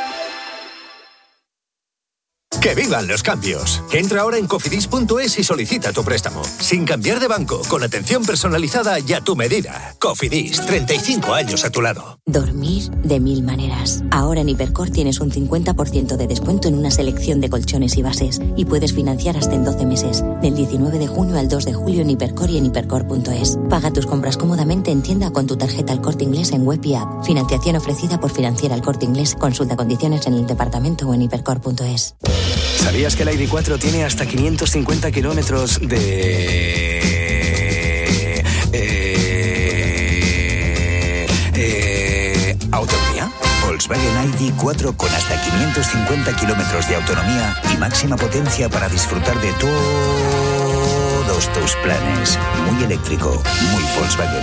¡Que vivan los cambios! Entra ahora en cofidis punto es y solicita tu préstamo. Sin cambiar de banco, con atención personalizada y a tu medida. Cofidis, treinta y cinco años a tu lado. Dormir de mil maneras. Ahora en Hipercor tienes un cincuenta por ciento de descuento en una selección de colchones y bases. Y puedes financiar hasta en doce meses. Del diecinueve de junio al dos de julio en Hipercor y en hipercor punto es. Paga tus compras cómodamente en tienda con tu tarjeta El Corte Inglés en web y app. Financiación ofrecida por Financiera El Corte Inglés. Consulta condiciones en el departamento o en hipercor punto es. ¿Sabías que la I D cuatro tiene hasta quinientos cincuenta kilómetros de... Eh, eh, autonomía? Volkswagen I D cuatro con hasta quinientos cincuenta kilómetros de autonomía y máxima potencia para disfrutar de todo todos tus planes. Muy eléctrico, muy Volkswagen.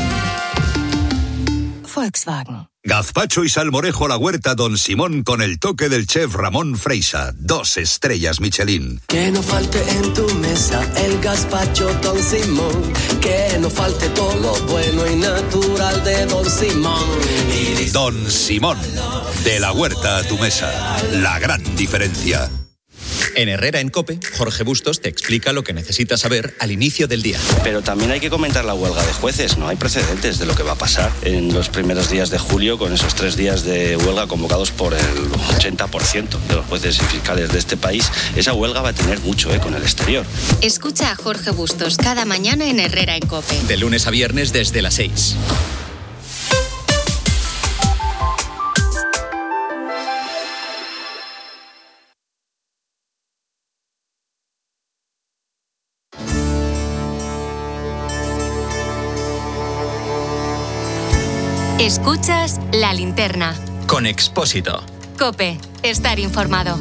Volkswagen. Gazpacho y salmorejo a la huerta Don Simón con el toque del chef Ramón Freisa. Dos estrellas Michelin. Que no falte en tu mesa el gazpacho Don Simón. Que no falte todo lo bueno y natural de Don Simón. Don Simón. De la huerta a tu mesa. La gran diferencia. En Herrera en COPE, Jorge Bustos te explica lo que necesitas saber al inicio del día. Pero también hay que comentar la huelga de jueces, ¿no? Hay precedentes de lo que va a pasar en los primeros días de julio con esos tres días de huelga convocados por el ochenta por ciento de los jueces y fiscales de este país. Esa huelga va a tener mucho eco en el exterior. Escucha a Jorge Bustos cada mañana en Herrera en COPE. De lunes a viernes desde las seis. Escuchas La Linterna. Con Expósito. COPE. Estar informado.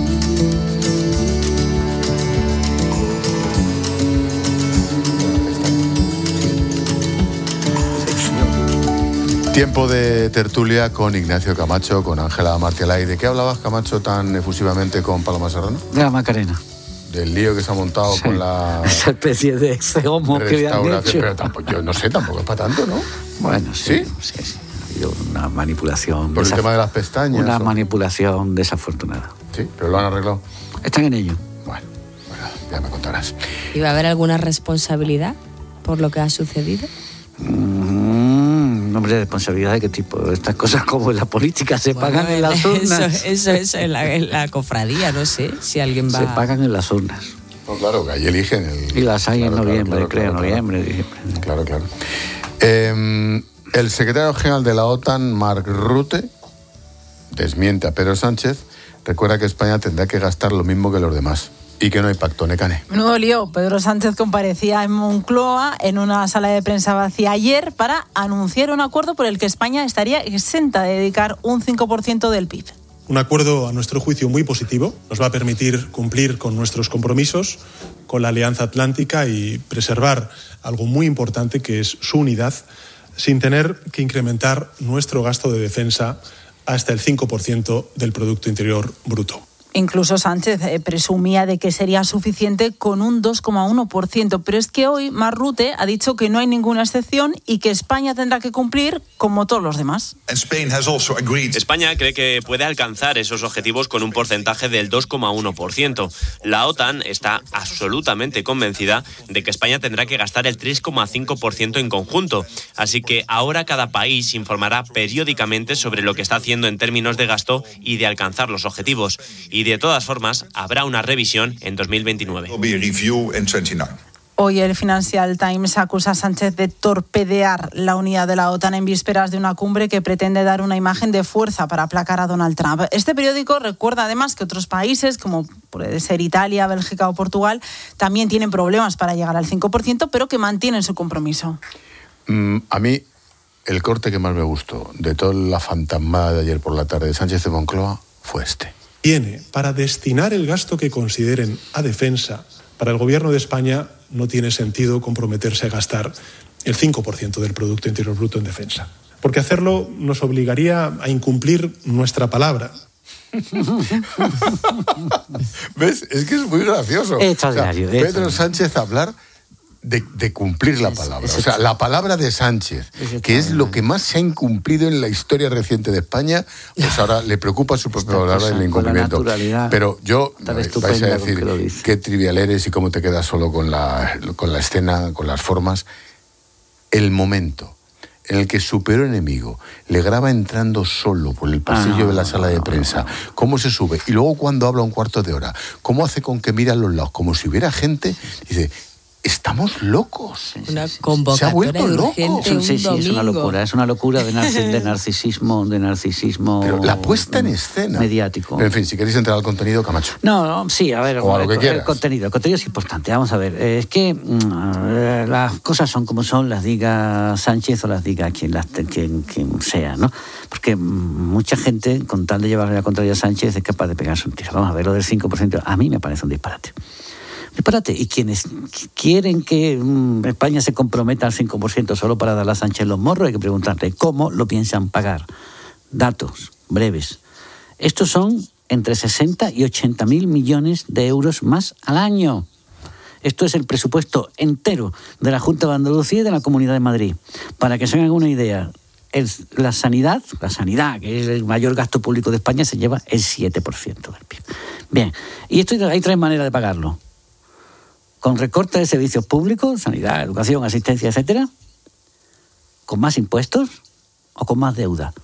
Tiempo de tertulia con Ignacio Camacho, con Ángela Martialay. ¿De qué hablabas, Camacho, tan efusivamente con Paloma Serrano? De la Macarena. Del lío que se ha montado sí, con la... Esa especie de homo que le han hecho. Pero tampoco, yo no sé, tampoco es para tanto, ¿no? Bueno, sí. ¿Sí? Sí, sí. Ha habido una manipulación... ¿Por el tema de las pestañas? Una o... manipulación desafortunada. Sí, pero lo han arreglado. Están en ello. Bueno, bueno, ya me contarás. ¿Y va a haber alguna responsabilidad por lo que ha sucedido? Mm, hombre, ¿responsabilidad de qué tipo? Estas cosas como en la política se bueno, pagan en las urnas. Eso, eso, eso en, la, en la cofradía, no sé si alguien va... Se pagan en las urnas. No, claro, que ahí eligen el... Y las hay claro, en noviembre, claro, claro, creo, claro, noviembre, diciembre. Claro, claro. Eh, el secretario general de la OTAN, Mark Rutte, desmiente a Pedro Sánchez, recuerda que España tendrá que gastar lo mismo que los demás y que no hay pacto, Necane. Nuevo lío. Pedro Sánchez comparecía en Moncloa en una sala de prensa vacía ayer para anunciar un acuerdo por el que España estaría exenta de dedicar un cinco por ciento del P I B. Un acuerdo, a nuestro juicio, muy positivo. Nos va a permitir cumplir con nuestros compromisos, con la Alianza Atlántica y preservar algo muy importante que es su unidad, sin tener que incrementar nuestro gasto de defensa hasta el cinco por ciento del Producto Interior Bruto. Incluso Sánchez eh, presumía de que sería suficiente con un dos coma uno por ciento, pero es que hoy Mark Rutte ha dicho que no hay ninguna excepción y que España tendrá que cumplir como todos los demás. España cree que puede alcanzar esos objetivos con un porcentaje del dos coma uno por ciento. La OTAN está absolutamente convencida de que España tendrá que gastar el tres coma cinco por ciento en conjunto, así que ahora cada país informará periódicamente sobre lo que está haciendo en términos de gasto y de alcanzar los objetivos. Y de todas formas, habrá una revisión en dos mil veintinueve. Hoy el Financial Times acusa a Sánchez de torpedear la unidad de la OTAN en vísperas de una cumbre que pretende dar una imagen de fuerza para aplacar a Donald Trump. Este periódico recuerda además que otros países, como puede ser Italia, Bélgica o Portugal, también tienen problemas para llegar al cinco por ciento, pero que mantienen su compromiso. Mm, a mí, el corte que más me gustó de toda la fantasmada de ayer por la tarde de Sánchez de Moncloa fue este. Tiene para destinar el gasto que consideren a defensa. Para el Gobierno de España no tiene sentido comprometerse a gastar el cinco por ciento del Producto Interior Bruto en defensa, porque hacerlo nos obligaría a incumplir nuestra palabra. ¿Ves? Es que es muy gracioso. Extraordinario. O sea, Pedro Sánchez hablar de, de cumplir la palabra. O sea, la palabra de Sánchez, que es lo que más se ha incumplido en la historia reciente de España, pues ahora le preocupa su propia palabra y el incumplimiento. Pero yo, vais a decir qué trivial eres y cómo te quedas solo con la, con la escena, con las formas. El momento en el que su peor enemigo le graba entrando solo por el pasillo ah, no, de la sala de prensa, cómo se sube, y luego cuando habla un cuarto de hora, cómo hace con que mira a los lados, como si hubiera gente, dice... Estamos locos. Una convocatoria se ha vuelto loco. Sí, sí, sí, es una locura, es una locura de, narcis, de narcisismo, de narcisismo. Pero la puesta en escena mediático. Pero en fin, si queréis entrar al contenido, Camacho. No, no, sí, a ver, o a lo que el, quieras. el contenido, el contenido es importante. Vamos a ver, es que uh, las cosas son como son, las diga Sánchez o las diga quien las quien, quien sea, ¿no? Porque mucha gente, con tal de llevarle la contraria a Sánchez, es capaz de pegarse un tiro. Vamos a ver, lo del cinco por ciento, a mí me parece un disparate. Espérate, y quienes quieren que mmm, España se comprometa al cinco por ciento solo para dar a Sánchez los morros, hay que preguntarle cómo lo piensan pagar. Datos breves. Estos son entre sesenta y ochenta mil millones de euros más al año. Esto es el presupuesto entero de la Junta de Andalucía y de la Comunidad de Madrid. Para que se hagan una idea, el, la sanidad, la sanidad, que es el mayor gasto público de España, se lleva el siete por ciento del P I B. Bien, y esto hay tres maneras de pagarlo. Con recortes de servicios públicos, sanidad, educación, asistencia, etcétera, con más impuestos o con más deuda.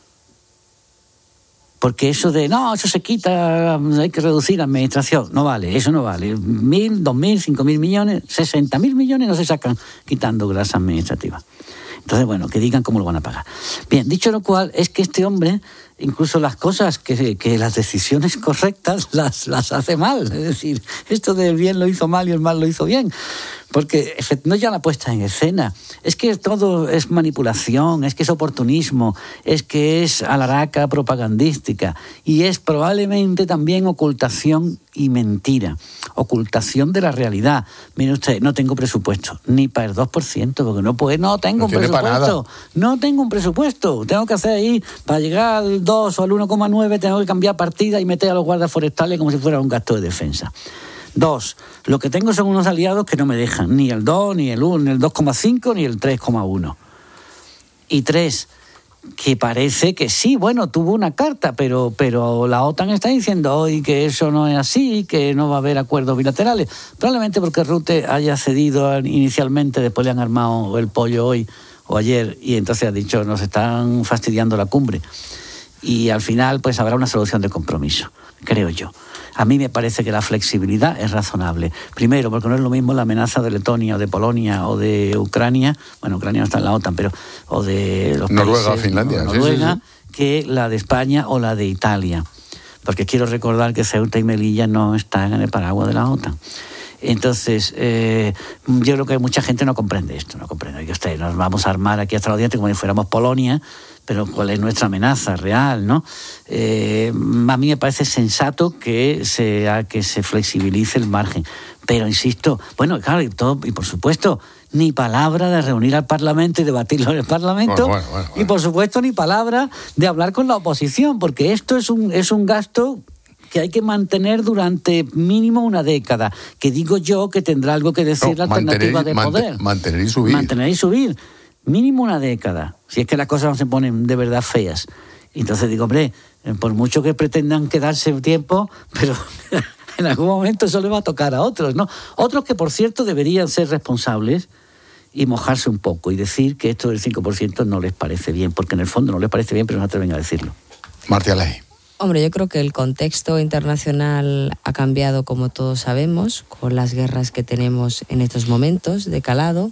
Porque eso de, no, eso se quita, hay que reducir la administración. No vale, eso no vale. Mil, dos mil, cinco mil millones, sesenta mil millones no se sacan quitando grasa administrativa. Entonces, bueno, que digan cómo lo van a pagar. Bien, dicho lo cual, es que este hombre, incluso las cosas, que, que las decisiones correctas las, las hace mal. Es decir, esto del bien lo hizo mal y el mal lo hizo bien. Porque no ya la puesta en escena, es que todo es manipulación, es que es oportunismo, es que es alaraca propagandística y es probablemente también ocultación y mentira, ocultación de la realidad. Mire usted, no tengo presupuesto, ni para el dos por ciento, porque no puede, no tengo no un presupuesto, no tengo un presupuesto, tengo que hacer ahí, para llegar al dos o al uno coma nueve tengo que cambiar partida y meter a los guardas forestales como si fuera un gasto de defensa. Dos, lo que tengo son unos aliados que no me dejan, ni el dos, ni el uno, ni el dos coma cinco, ni el tres coma uno. Y tres, que parece que sí, bueno, tuvo una carta, pero, pero la OTAN está diciendo hoy que eso no es así, que no va a haber acuerdos bilaterales. Probablemente porque Rutte haya cedido inicialmente, después le han armado el pollo hoy o ayer, y entonces ha dicho, nos están fastidiando la cumbre. Y al final, pues habrá una solución de compromiso, creo yo. A mí me parece que la flexibilidad es razonable. Primero, porque no es lo mismo la amenaza de Letonia o de Polonia o de Ucrania, bueno, Ucrania no está en la OTAN, pero o de los Noruega, países, Finlandia, Noruega, sí, sí, sí. que la de España o la de Italia. Porque quiero recordar que Ceuta y Melilla no están en el paraguas de la OTAN. Entonces, eh, yo creo que mucha gente no comprende esto, no comprende que usted nos vamos a armar aquí hasta los dientes como si fuéramos Polonia, pero ¿cuál es nuestra amenaza real, no? Eh, a mí me parece sensato que se, que se flexibilice el margen. Pero, insisto, bueno, claro, y, todo, y por supuesto, ni palabra de reunir al Parlamento y debatirlo en el Parlamento, bueno, bueno, bueno, bueno. Y por supuesto ni palabra de hablar con la oposición, porque esto es un, es un gasto que hay que mantener durante mínimo una década, que digo yo que tendrá algo que decir no, la alternativa de poder. Mantener y subir. Mantener y subir. Mínimo una década, si es que las cosas no se ponen de verdad feas. Entonces digo, hombre, por mucho que pretendan quedarse tiempo, pero en algún momento eso le va a tocar a otros, ¿no? Otros que, por cierto, deberían ser responsables y mojarse un poco y decir que esto del cinco por ciento no les parece bien, porque en el fondo no les parece bien, pero no atreven a decirlo. Martí Alay. Hombre, yo creo que el contexto internacional ha cambiado, como todos sabemos, con las guerras que tenemos en estos momentos de calado,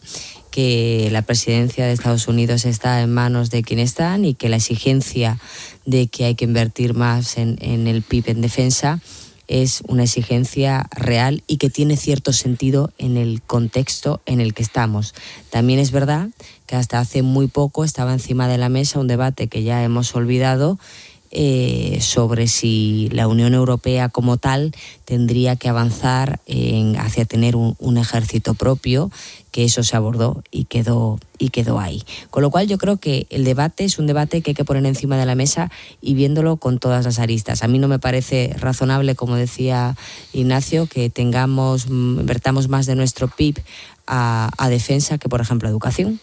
que la presidencia de Estados Unidos está en manos de quien están y que la exigencia de que hay que invertir más en, en el P I B en defensa es una exigencia real y que tiene cierto sentido en el contexto en el que estamos. También es verdad que hasta hace muy poco estaba encima de la mesa un debate que ya hemos olvidado, Eh, sobre si la Unión Europea como tal tendría que avanzar en, hacia tener un, un ejército propio, que eso se abordó y quedó, y quedó ahí. Con lo cual yo creo que el debate es un debate que hay que poner encima de la mesa y viéndolo con todas las aristas. A mí no me parece razonable, como decía Ignacio, que tengamos, invertamos más de nuestro P I B a, a defensa que, por ejemplo, a educación.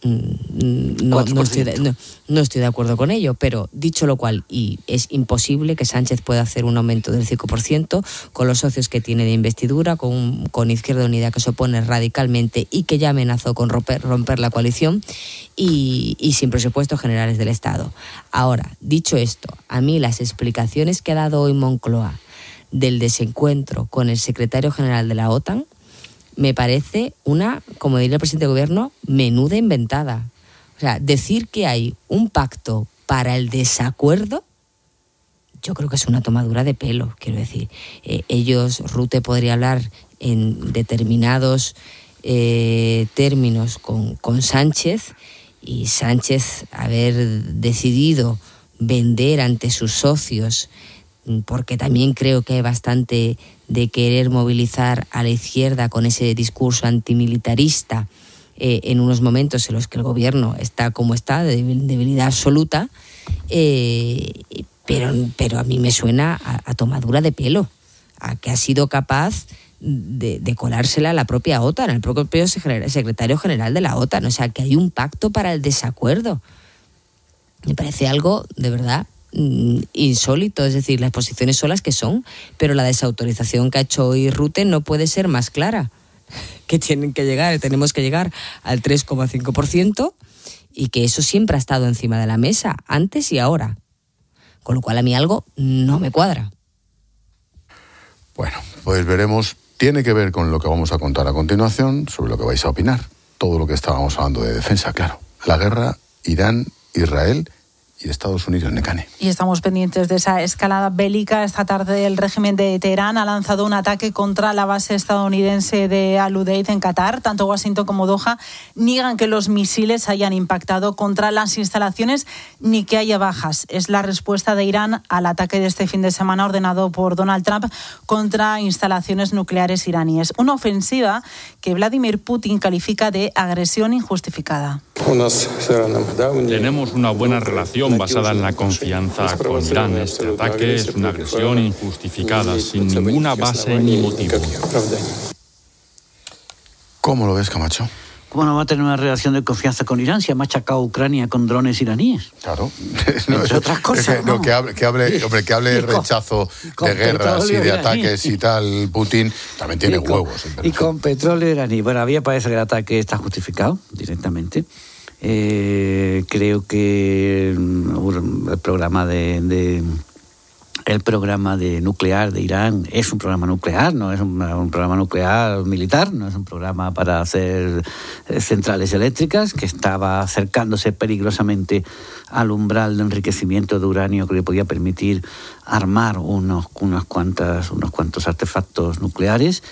No, no, estoy de, no, no estoy de acuerdo con ello, pero dicho lo cual, y es imposible que Sánchez pueda hacer un aumento del cinco por ciento con los socios que tiene de investidura, con, con Izquierda Unida que se opone radicalmente y que ya amenazó con romper, romper la coalición y, y sin presupuestos generales del Estado. Ahora, dicho esto, a mí las explicaciones que ha dado hoy Moncloa del desencuentro con el secretario general de la OTAN me parece una, como diría el presidente del gobierno, menuda inventada. O sea, decir que hay un pacto para el desacuerdo, yo creo que es una tomadura de pelo, quiero decir. Eh, ellos, Rutte podría hablar en determinados eh, términos con, con Sánchez y Sánchez haber decidido vender ante sus socios, porque también creo que hay bastante de querer movilizar a la izquierda con ese discurso antimilitarista eh, en unos momentos en los que el gobierno está como está, de debilidad absoluta, eh, pero, pero a mí me suena a, a tomadura de pelo, a que ha sido capaz de, de colársela a la propia OTAN, al propio secretario general de la OTAN. O sea, que hay un pacto para el desacuerdo. Me parece algo, de verdad, insólito. Es decir, las posiciones son las que son, pero la desautorización que ha hecho hoy Rutte no puede ser más clara. Que tienen que llegar, tenemos que llegar al tres coma cinco por ciento y que eso siempre ha estado encima de la mesa, antes y ahora. Con lo cual a mí algo no me cuadra. Bueno, pues veremos. Tiene que ver con lo que vamos a contar a continuación, sobre lo que vais a opinar. Todo lo que estábamos hablando de defensa, claro. La guerra, Irán, Israel y Estados Unidos, Nekane. Y estamos pendientes de esa escalada bélica. Esta tarde el régimen de Teherán ha lanzado un ataque contra la base estadounidense de Al-Udeid en Qatar. Tanto Washington como Doha niegan que los misiles hayan impactado contra las instalaciones ni que haya bajas. Es la respuesta de Irán al ataque de este fin de semana ordenado por Donald Trump contra instalaciones nucleares iraníes. Una ofensiva que Vladimir Putin califica de agresión injustificada. Tenemos una buena relación basada en la confianza con Irán. Este ataque es una agresión injustificada, sin ninguna base ni motivo. ¿Cómo lo ves, Camacho? ¿Cómo no va a tener una relación de confianza con Irán si ha machacado a Ucrania con drones iraníes? Claro. No, entre otras cosas. Es que, no, que hable, que hable, hombre, que hable con, rechazo de guerras y de iraní. Ataques y tal. Putin también tiene y con, huevos. Y con petróleo iraní. Bueno, a mí me parece que el ataque está justificado directamente. Eh, creo que el programa de, de el programa de nuclear de Irán es un programa nuclear, no es un, un programa nuclear militar, no es un programa para hacer centrales eléctricas, que estaba acercándose peligrosamente al umbral de enriquecimiento de uranio que le podía permitir armar unos, unas cuantas, unos cuantos artefactos nucleares,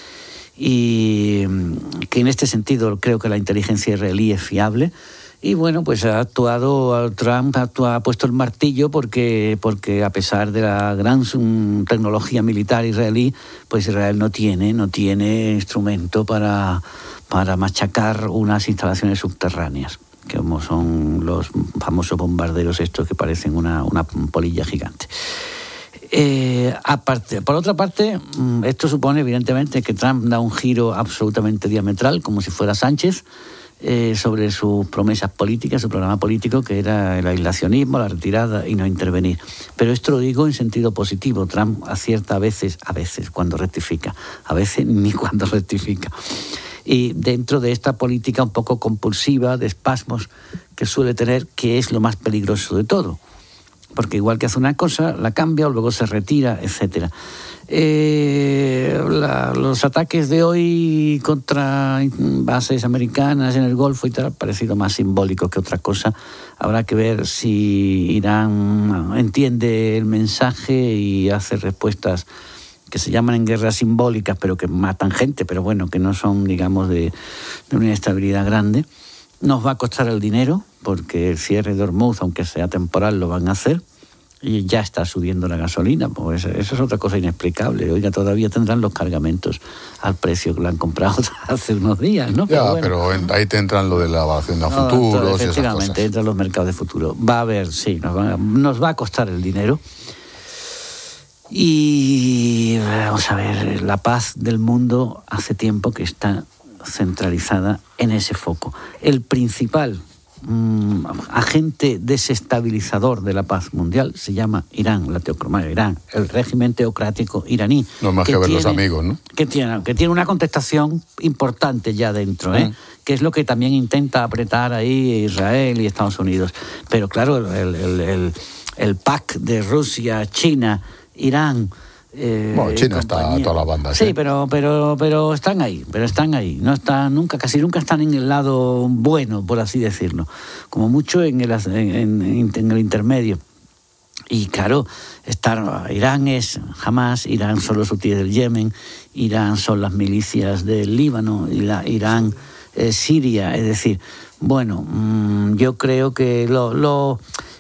y que en este sentido creo que la inteligencia israelí es fiable. Y bueno, pues ha actuado, Trump ha, actuado, ha puesto el martillo porque, porque a pesar de la gran tecnología militar israelí, pues Israel no tiene, no tiene instrumento para, para machacar unas instalaciones subterráneas, como son los famosos bombarderos estos que parecen una, una polilla gigante. Eh, aparte, por otra parte, esto supone evidentemente que Trump da un giro absolutamente diametral, como si fuera Sánchez, Eh, sobre sus promesas políticas, su programa político, que era el aislacionismo, la retirada y no intervenir. Pero esto lo digo en sentido positivo. Trump acierta a veces, a veces cuando rectifica, a veces ni cuando rectifica. Y dentro de esta política un poco compulsiva, de espasmos que suele tener, que es lo más peligroso de todo. Porque igual que hace una cosa, la cambia o luego se retira, etcétera. Eh, la, los ataques de hoy contra bases americanas en el Golfo y tal han parecido más simbólicos que otra cosa. Habrá que ver si Irán entiende el mensaje y hace respuestas que se llaman en guerras simbólicas, pero que matan gente, pero bueno, que no son, digamos, de, de una inestabilidad grande. Nos va a costar el dinero, porque el cierre de Hormuz, aunque sea temporal, lo van a hacer. Y ya está subiendo la gasolina, pues eso es otra cosa inexplicable. Oiga, todavía tendrán los cargamentos al precio que lo han comprado hace unos días, ¿no? Pero ya, bueno. Pero en, ahí te entran lo de la evaluación de no, futuros y esas cosas. Efectivamente, entran los mercados de futuro. Va a haber, sí, nos va, nos va a costar el dinero. Y vamos a ver, la paz del mundo hace tiempo que está centralizada en ese foco. El principal Mm, agente desestabilizador de la paz mundial se llama Irán, la teocracia, Irán, el régimen teocrático iraní. No más que, que ver tiene, los amigos, ¿no? Que tiene, que tiene una contestación importante ya dentro, ¿eh? Mm. Que es lo que también intenta apretar ahí Israel y Estados Unidos. Pero claro, el, el, el, el pack de Rusia, China, Irán. Eh, bueno, China está toda la banda. Sí, ¿sí? pero pero pero están ahí, pero están ahí. No están nunca, casi nunca están en el lado bueno, por así decirlo. Como mucho en el en, en, en el intermedio. Y claro, estar, Irán es Hamas, Irán son los hutíes del Yemen, Irán son las milicias del Líbano, y la, Irán es Siria. Es decir, bueno, mmm, yo creo que lo, lo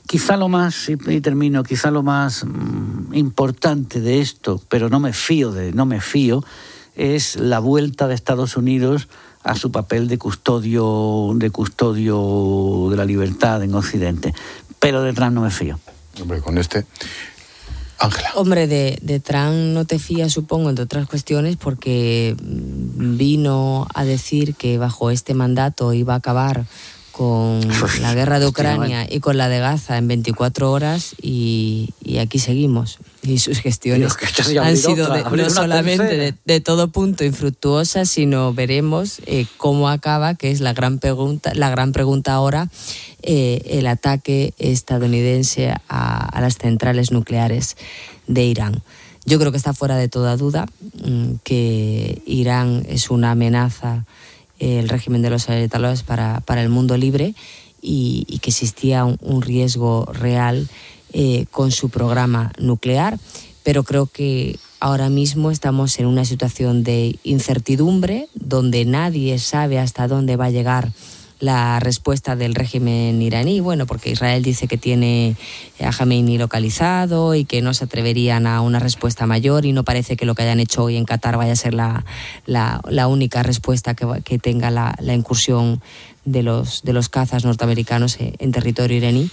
quizá lo más, y termino, quizá lo más mmm, importante de esto, pero no me fío de, no me fío, es la vuelta de Estados Unidos a su papel de custodio, de custodio de la libertad en Occidente. Pero de Trump no me fío. Hombre, con este... Ángela. Hombre, de, de Trump no te fías, supongo, entre otras cuestiones, porque vino a decir que bajo este mandato iba a acabar con la guerra de Ucrania y con la de Gaza en veinticuatro horas y, y aquí seguimos. Y sus gestiones Dios, han sido de, no solamente de, de todo punto infructuosas, sino veremos eh, cómo acaba, que es la gran pregunta, la gran pregunta ahora, eh, el ataque estadounidense a, a las centrales nucleares de Irán. Yo creo que está fuera de toda duda mmm, que Irán es una amenaza, el régimen de los ayatolás para, para el mundo libre y, y que existía un, un riesgo real eh, con su programa nuclear, pero creo que ahora mismo estamos en una situación de incertidumbre donde nadie sabe hasta dónde va a llegar la respuesta del régimen iraní, bueno, porque Israel dice que tiene a Jamenei localizado y que no se atreverían a una respuesta mayor y no parece que lo que hayan hecho hoy en Qatar vaya a ser la, la, la única respuesta que, que tenga la, la incursión de los, de los cazas norteamericanos en territorio iraní.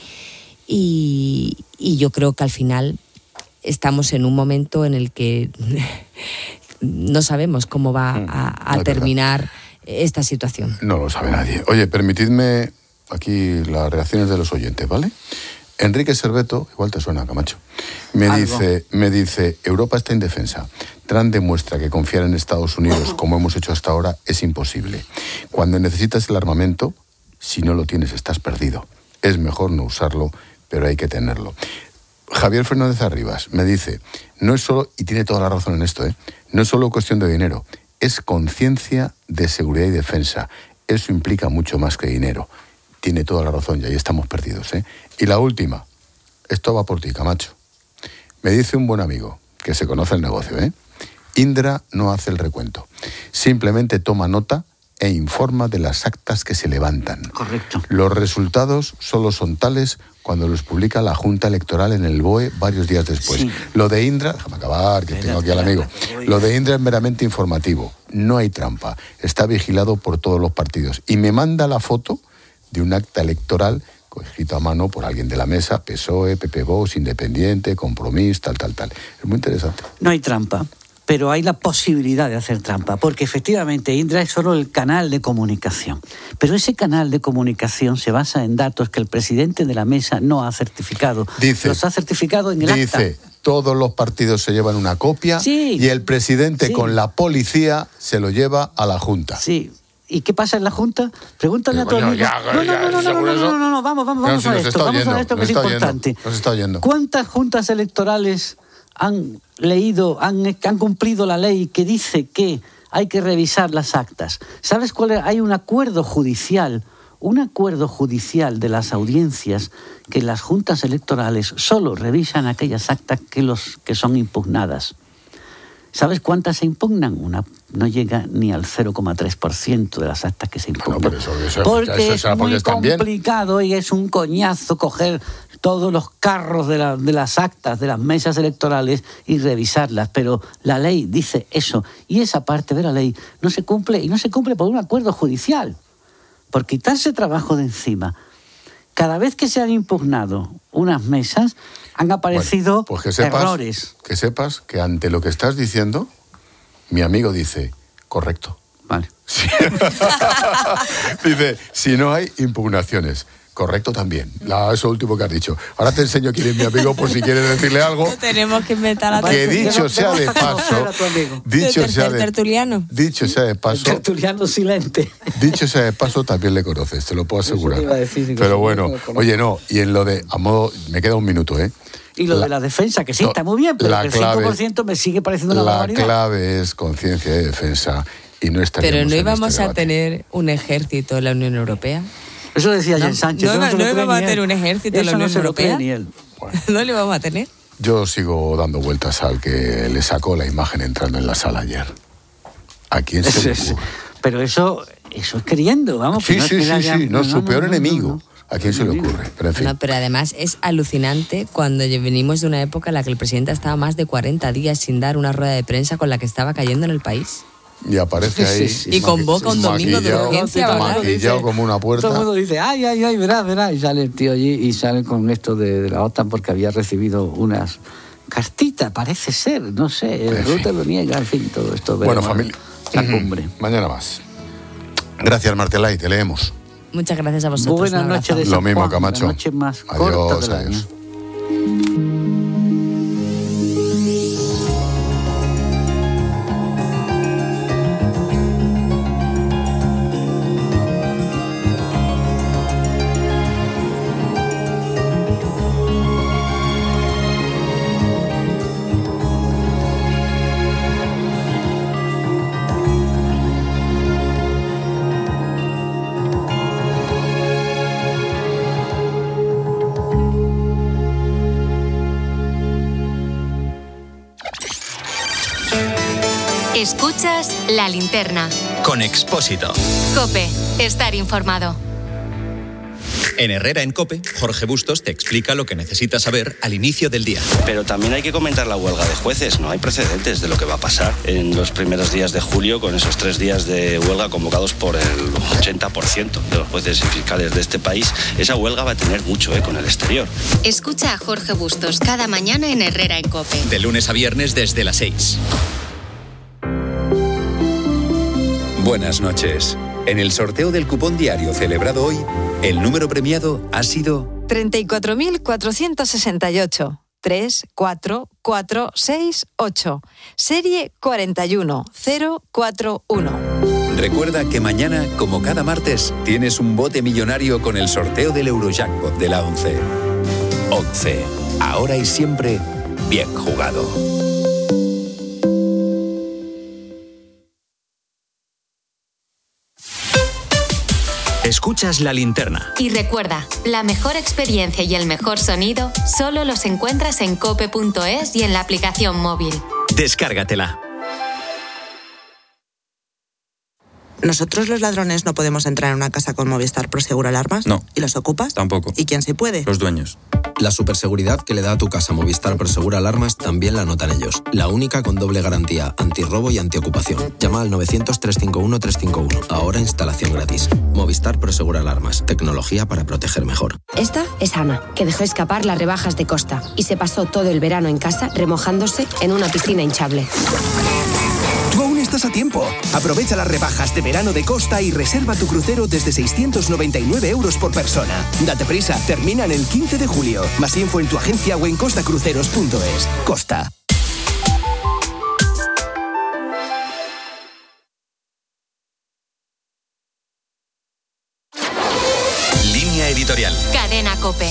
Y, y yo creo que al final estamos en un momento en el que no sabemos cómo va a, a terminar esta situación. No lo sabe nadie. Oye, permitidme aquí las reacciones de los oyentes, ¿vale? Enrique Serveto, igual te suena, Camacho, me dice, me dice, Europa está indefensa. Trump demuestra que confiar en Estados Unidos, como hemos hecho hasta ahora, es imposible. Cuando necesitas el armamento, si no lo tienes, estás perdido. Es mejor no usarlo, pero hay que tenerlo. Javier Fernández Arribas me dice, no es solo, y tiene toda la razón en esto, ¿eh? No es solo cuestión de dinero, es conciencia de seguridad y defensa. Eso implica mucho más que dinero. Tiene toda la razón y ahí estamos perdidos, ¿eh? Y la última, esto va por ti, Camacho. Me dice un buen amigo, que se conoce el negocio, ¿eh? Indra no hace el recuento. Simplemente toma nota e informa de las actas que se levantan. Correcto. Los resultados solo son tales cuando los publica la Junta Electoral en el B O E varios días después. Sí. Lo de Indra, déjame acabar, que tengo aquí al amigo. Lo de Indra es meramente informativo. No hay trampa. Está vigilado por todos los partidos. Y me manda la foto de un acta electoral escrito a mano por alguien de la mesa, P S O E, P P Vox, Independiente, Compromís, tal, tal, tal. Es muy interesante. No hay trampa, pero hay la posibilidad de hacer trampa, porque efectivamente Indra es solo el canal de comunicación. Pero ese canal de comunicación se basa en datos que el presidente de la mesa no ha certificado. Dice, los ha certificado en el dice, acta. Dice, todos los partidos se llevan una copia sí, y el presidente sí. con la policía se lo lleva a la Junta. Sí. ¿Y qué pasa en la Junta? Pregúntale Pero, a tu amigo. Ya, no, no, ya, no, no, no, no, no, no, no, no, vamos, vamos, vamos si a esto, vamos oyendo, a esto que es importante. Oyendo, nos está oyendo. ¿Cuántas juntas electorales han leído, han, han cumplido la ley que dice que hay que revisar las actas? ¿Sabes cuál es? Hay un acuerdo judicial, un acuerdo judicial de las audiencias que las juntas electorales solo revisan aquellas actas que, los, que son impugnadas. ¿Sabes cuántas se impugnan? Una no llega ni al cero coma tres por ciento de las actas que se impugnan. Bueno, pero eso, eso, porque eso es muy complicado y es un coñazo coger todos los carros de, la, de las actas de las mesas electorales y revisarlas. Pero la ley dice eso. Y esa parte de la ley no se cumple, y no se cumple por un acuerdo judicial. Por quitarse trabajo de encima. Cada vez que se han impugnado unas mesas, han aparecido bueno, pues que sepas, errores. Que sepas que ante lo que estás diciendo, mi amigo dice, correcto. Vale. Sí. Dice, si no hay impugnaciones. Correcto también. La, eso último que has dicho. Ahora te enseño quién es mi amigo por si quieres decirle algo. No tenemos que inventar a Que dicho sea de paso, dicho sea de, tertuliano. dicho sea de paso, tertuliano silente. Dicho sea de paso, también le conoces, te lo puedo asegurar. Decir, Pero bueno, oye, no, y en lo de, a modo, me queda un minuto, ¿eh? Y lo la, de la defensa, que sí, no, está muy bien, pero el cinco por ciento me sigue pareciendo una la barbaridad. La clave es conciencia de defensa y no estaríamos Pero no íbamos este a tener un ejército en la Unión Europea. Eso decía no, Jens Sánchez. No, no, no íbamos a tener un ejército en la Unión no Europea. Ni él. Bueno. No lo íbamos a tener. Yo sigo dando vueltas al que le sacó la imagen entrando en la sala ayer. ¿A quién se le ocurre? Pero eso, eso es queriendo, vamos. Sí, no sí, es que sí, haya... sí, no, no, su no, peor no, enemigo. No, no. ¿A quién se le ocurre? Pero en fin. No, pero además es alucinante cuando venimos de una época en la que el presidente estaba más de cuarenta días sin dar una rueda de prensa con la que estaba cayendo en el país. Y aparece ahí. Sí, sí, sí. Y convoca un domingo de urgencia. Maquillado como una puerta. Todo el mundo dice, ay, ay, ay, verá, verá. Y sale el tío allí y sale con esto de, de la OTAN porque había recibido unas cartitas, parece ser, no sé. El Rutte lo niega, en fin, todo esto. Bueno, familia. La cumbre. Uh-huh. Mañana más. Gracias, Martelay, te leemos. Muchas gracias a vosotros. Buenas noches de San Lo mismo, Juan, Camacho. la noche más adiós, corta del adiós. año. Escuchas La Linterna. Con Expósito. COPE. Estar informado. En Herrera en COPE, Jorge Bustos te explica lo que necesitas saber al inicio del día. Pero también hay que comentar la huelga de jueces. No hay precedentes de lo que va a pasar en los primeros días de julio con esos tres días de huelga convocados por el ochenta por ciento de los jueces y fiscales de este país. Esa huelga va a tener mucho eco en el exterior. Escucha a Jorge Bustos cada mañana en Herrera en COPE. De lunes a viernes desde las seis. Buenas noches. En el sorteo del cupón diario celebrado hoy, el número premiado ha sido treinta y cuatro mil cuatrocientos sesenta y ocho. tres cuatro cuatro seis ocho. Serie cuarenta y uno cero cuarenta y uno. Recuerda que mañana, como cada martes, tienes un bote millonario con el sorteo del Eurojackpot de la ONCE. ONCE. Ahora y siempre, bien jugado. Escuchas La Linterna. Y recuerda, la mejor experiencia y el mejor sonido solo los encuentras en cope punto es y en la aplicación móvil. Descárgatela. ¿Nosotros los ladrones no podemos entrar en una casa con Movistar Prosegur Alarmas? No. ¿Y los ocupas? Tampoco. ¿Y quién sí puede? Los dueños. La superseguridad que le da a tu casa Movistar Prosegur Alarmas también la notan ellos. La única con doble garantía, antirrobo y antiocupación. Llama al novecientos, trescientos cincuenta y uno, trescientos cincuenta y uno. Ahora instalación gratis. Movistar Prosegur Alarmas. Tecnología para proteger mejor. Esta es Ana, que dejó escapar las rebajas de Costa y se pasó todo el verano en casa remojándose en una piscina hinchable. Tú aún estás a tiempo. Aprovecha las rebajas de verano de Costa y reserva tu crucero desde seiscientos noventa y nueve euros por persona. Date prisa, terminan el quince de julio. Más info en tu agencia o en costa cruceros punto es. Costa. Línea editorial. Cadena COPE.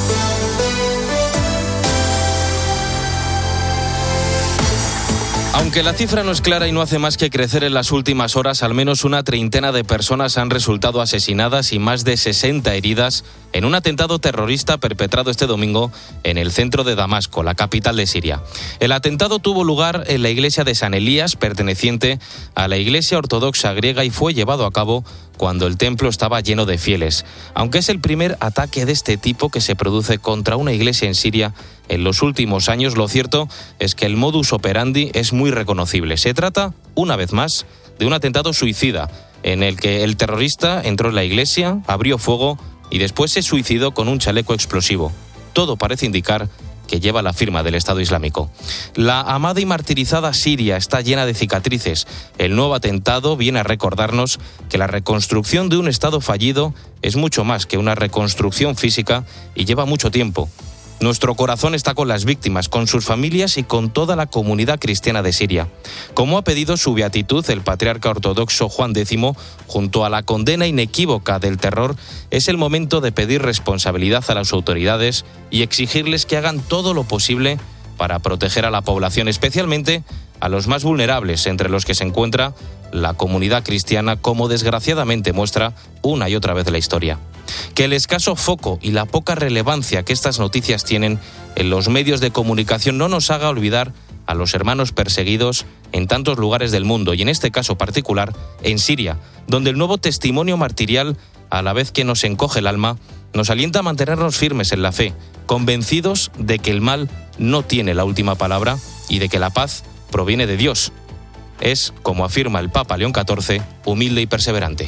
Aunque la cifra no es clara y no hace más que crecer en las últimas horas, al menos una treintena de personas han resultado asesinadas y más de sesenta heridas en un atentado terrorista perpetrado este domingo en el centro de Damasco, la capital de Siria. El atentado tuvo lugar en la iglesia de San Elías, perteneciente a la iglesia ortodoxa griega, y fue llevado a cabo cuando el templo estaba lleno de fieles. Aunque es el primer ataque de este tipo que se produce contra una iglesia en Siria en los últimos años, lo cierto es que el modus operandi es muy reconocible. Se trata, una vez más, de un atentado suicida, en el que el terrorista entró en la iglesia, abrió fuego y después se suicidó con un chaleco explosivo. Todo parece indicar que lleva la firma del Estado Islámico. La amada y martirizada Siria está llena de cicatrices. El nuevo atentado viene a recordarnos que la reconstrucción de un Estado fallido es mucho más que una reconstrucción física y lleva mucho tiempo. Nuestro corazón está con las víctimas, con sus familias y con toda la comunidad cristiana de Siria. Como ha pedido su beatitud el patriarca ortodoxo Juan décimo, junto a la condena inequívoca del terror, es el momento de pedir responsabilidad a las autoridades y exigirles que hagan todo lo posible para proteger a la población, especialmente a los más vulnerables, entre los que se encuentra la comunidad cristiana, como desgraciadamente muestra una y otra vez la historia. Que el escaso foco y la poca relevancia que estas noticias tienen en los medios de comunicación no nos haga olvidar a los hermanos perseguidos en tantos lugares del mundo, y en este caso particular en Siria, donde el nuevo testimonio martirial, a la vez que nos encoge el alma, nos alienta a mantenernos firmes en la fe, convencidos de que el mal no tiene la última palabra y de que la paz proviene de Dios. Es, como afirma el Papa León catorce, humilde y perseverante.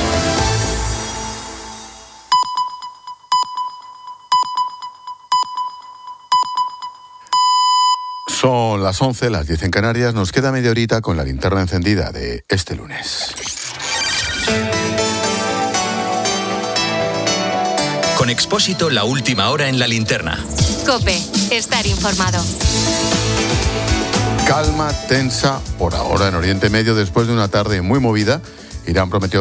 Son las once, las diez en Canarias. Nos queda media horita con la linterna encendida de este lunes. Con Expósito, la última hora en la linterna. COPE, estar informado. Calma tensa por ahora en Oriente Medio después de una tarde muy movida. Irán prometió